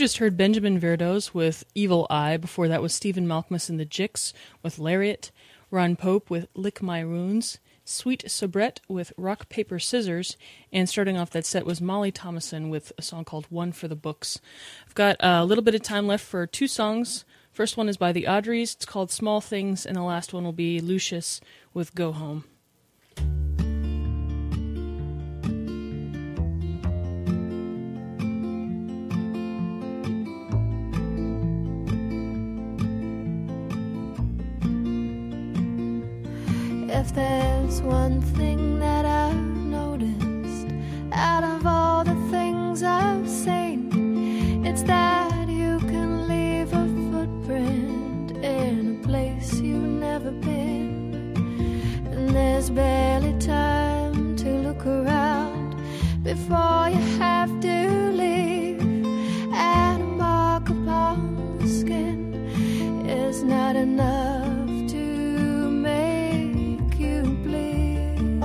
[SPEAKER 4] just heard Benjamin Verdoes with Evil Eye. Before that was Stephen Malkmus and the Jicks with Lariat, Ron Pope with Lick My Runes, Sweet Soubrette with Rock, Paper, Scissors, and starting off that set was Molly Thomason with a song called One for the Books. I've got a little bit of time left for two songs. First one is by the Audreys. It's called Small Things, and the last one will be Lucius with Go Home.
[SPEAKER 14] If there's one thing that I've noticed out of all the things I've seen, it's that you can leave a footprint in a place you've never been. And there's barely time to look around before you have to leave. And a mark upon the skin is not enough to make you bleed.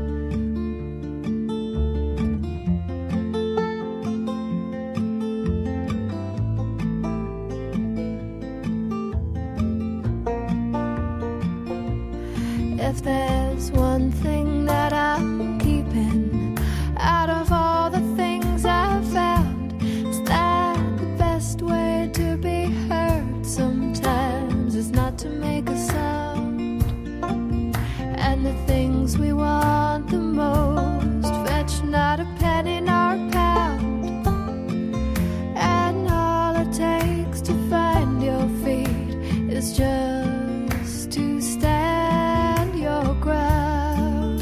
[SPEAKER 14] If there's one thing that I'm keeping out of all the things I've found, it's that the best way to be heard sometimes is not to make a sound. And the things we want the most fetch not a penny nor a pound. And all it takes to find your feet is just to stand your ground.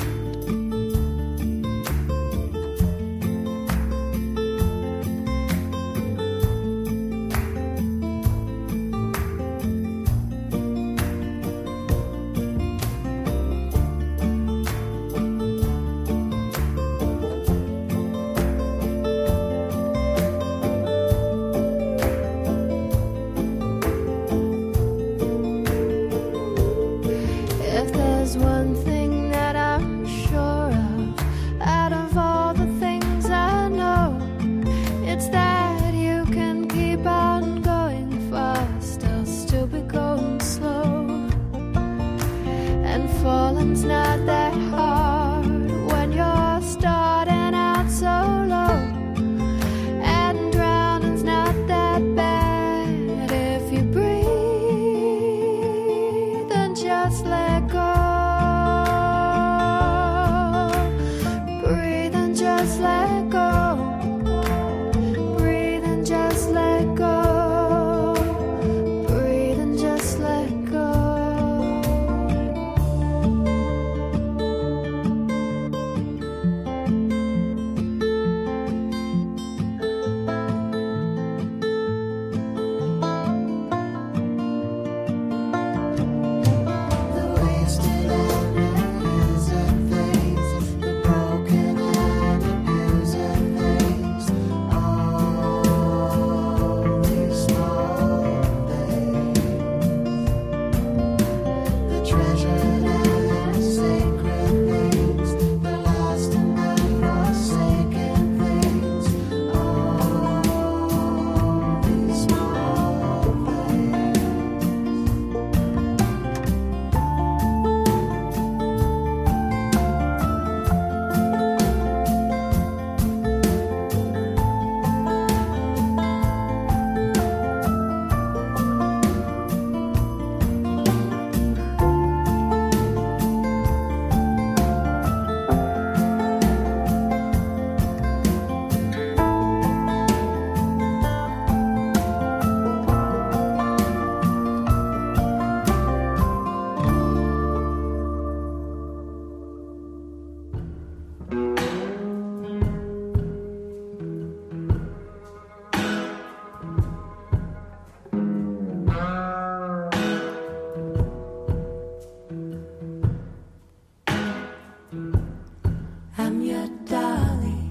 [SPEAKER 14] If there's one thing that I'm sure of out of all the things I know, it's that you can keep on going fast, I'll still be going slow. And falling's not that hard when you're starting out so low. And drowning's not that bad if you breathe and just let go. Breathe and just let go. Breathe and just let go. Breathe and just let go. The wasted and abused things, the broken and abused things, all these small things, the treasured and sacred things, the lost and the forsaken things, all these small things. I'm your dolly,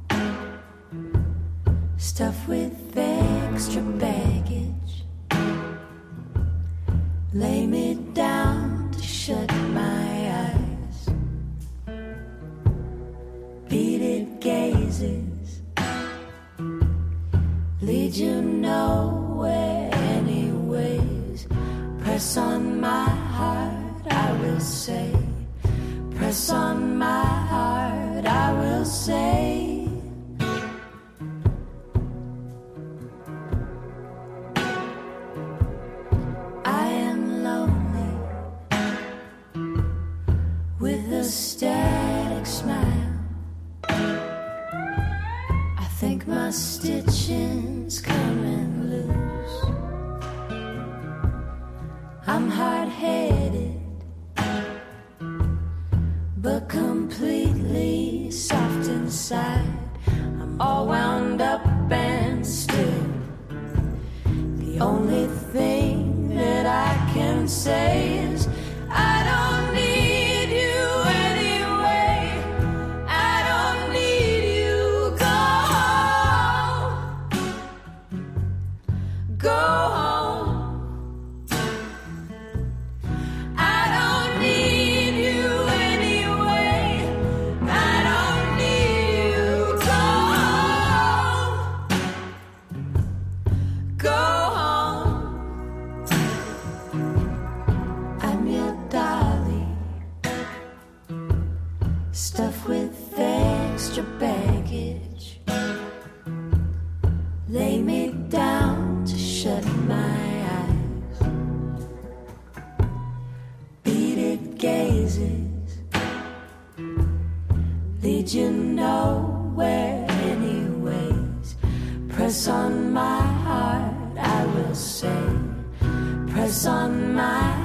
[SPEAKER 14] stuffed with extra baggage. Lay me down to shut my eyes. Beaded gazes lead you
[SPEAKER 3] my heart, I will say. Press on my heart, I will say. I am lonely with a static smile. I think my stitching's coming loose. I'm hard-headed, but completely soft inside. I'm all wound up and still. The only thing that I can say is I don't need you anyway. I don't need you. Go home. Go home. I don't need you anyway. I don't need you. Go home. Go home. I'm your dolly, stuffed with extra baggage. Lay me down to shut my eyes. Beaded gazes lead you nowhere anyways. Press on my heart, I will say. Press on my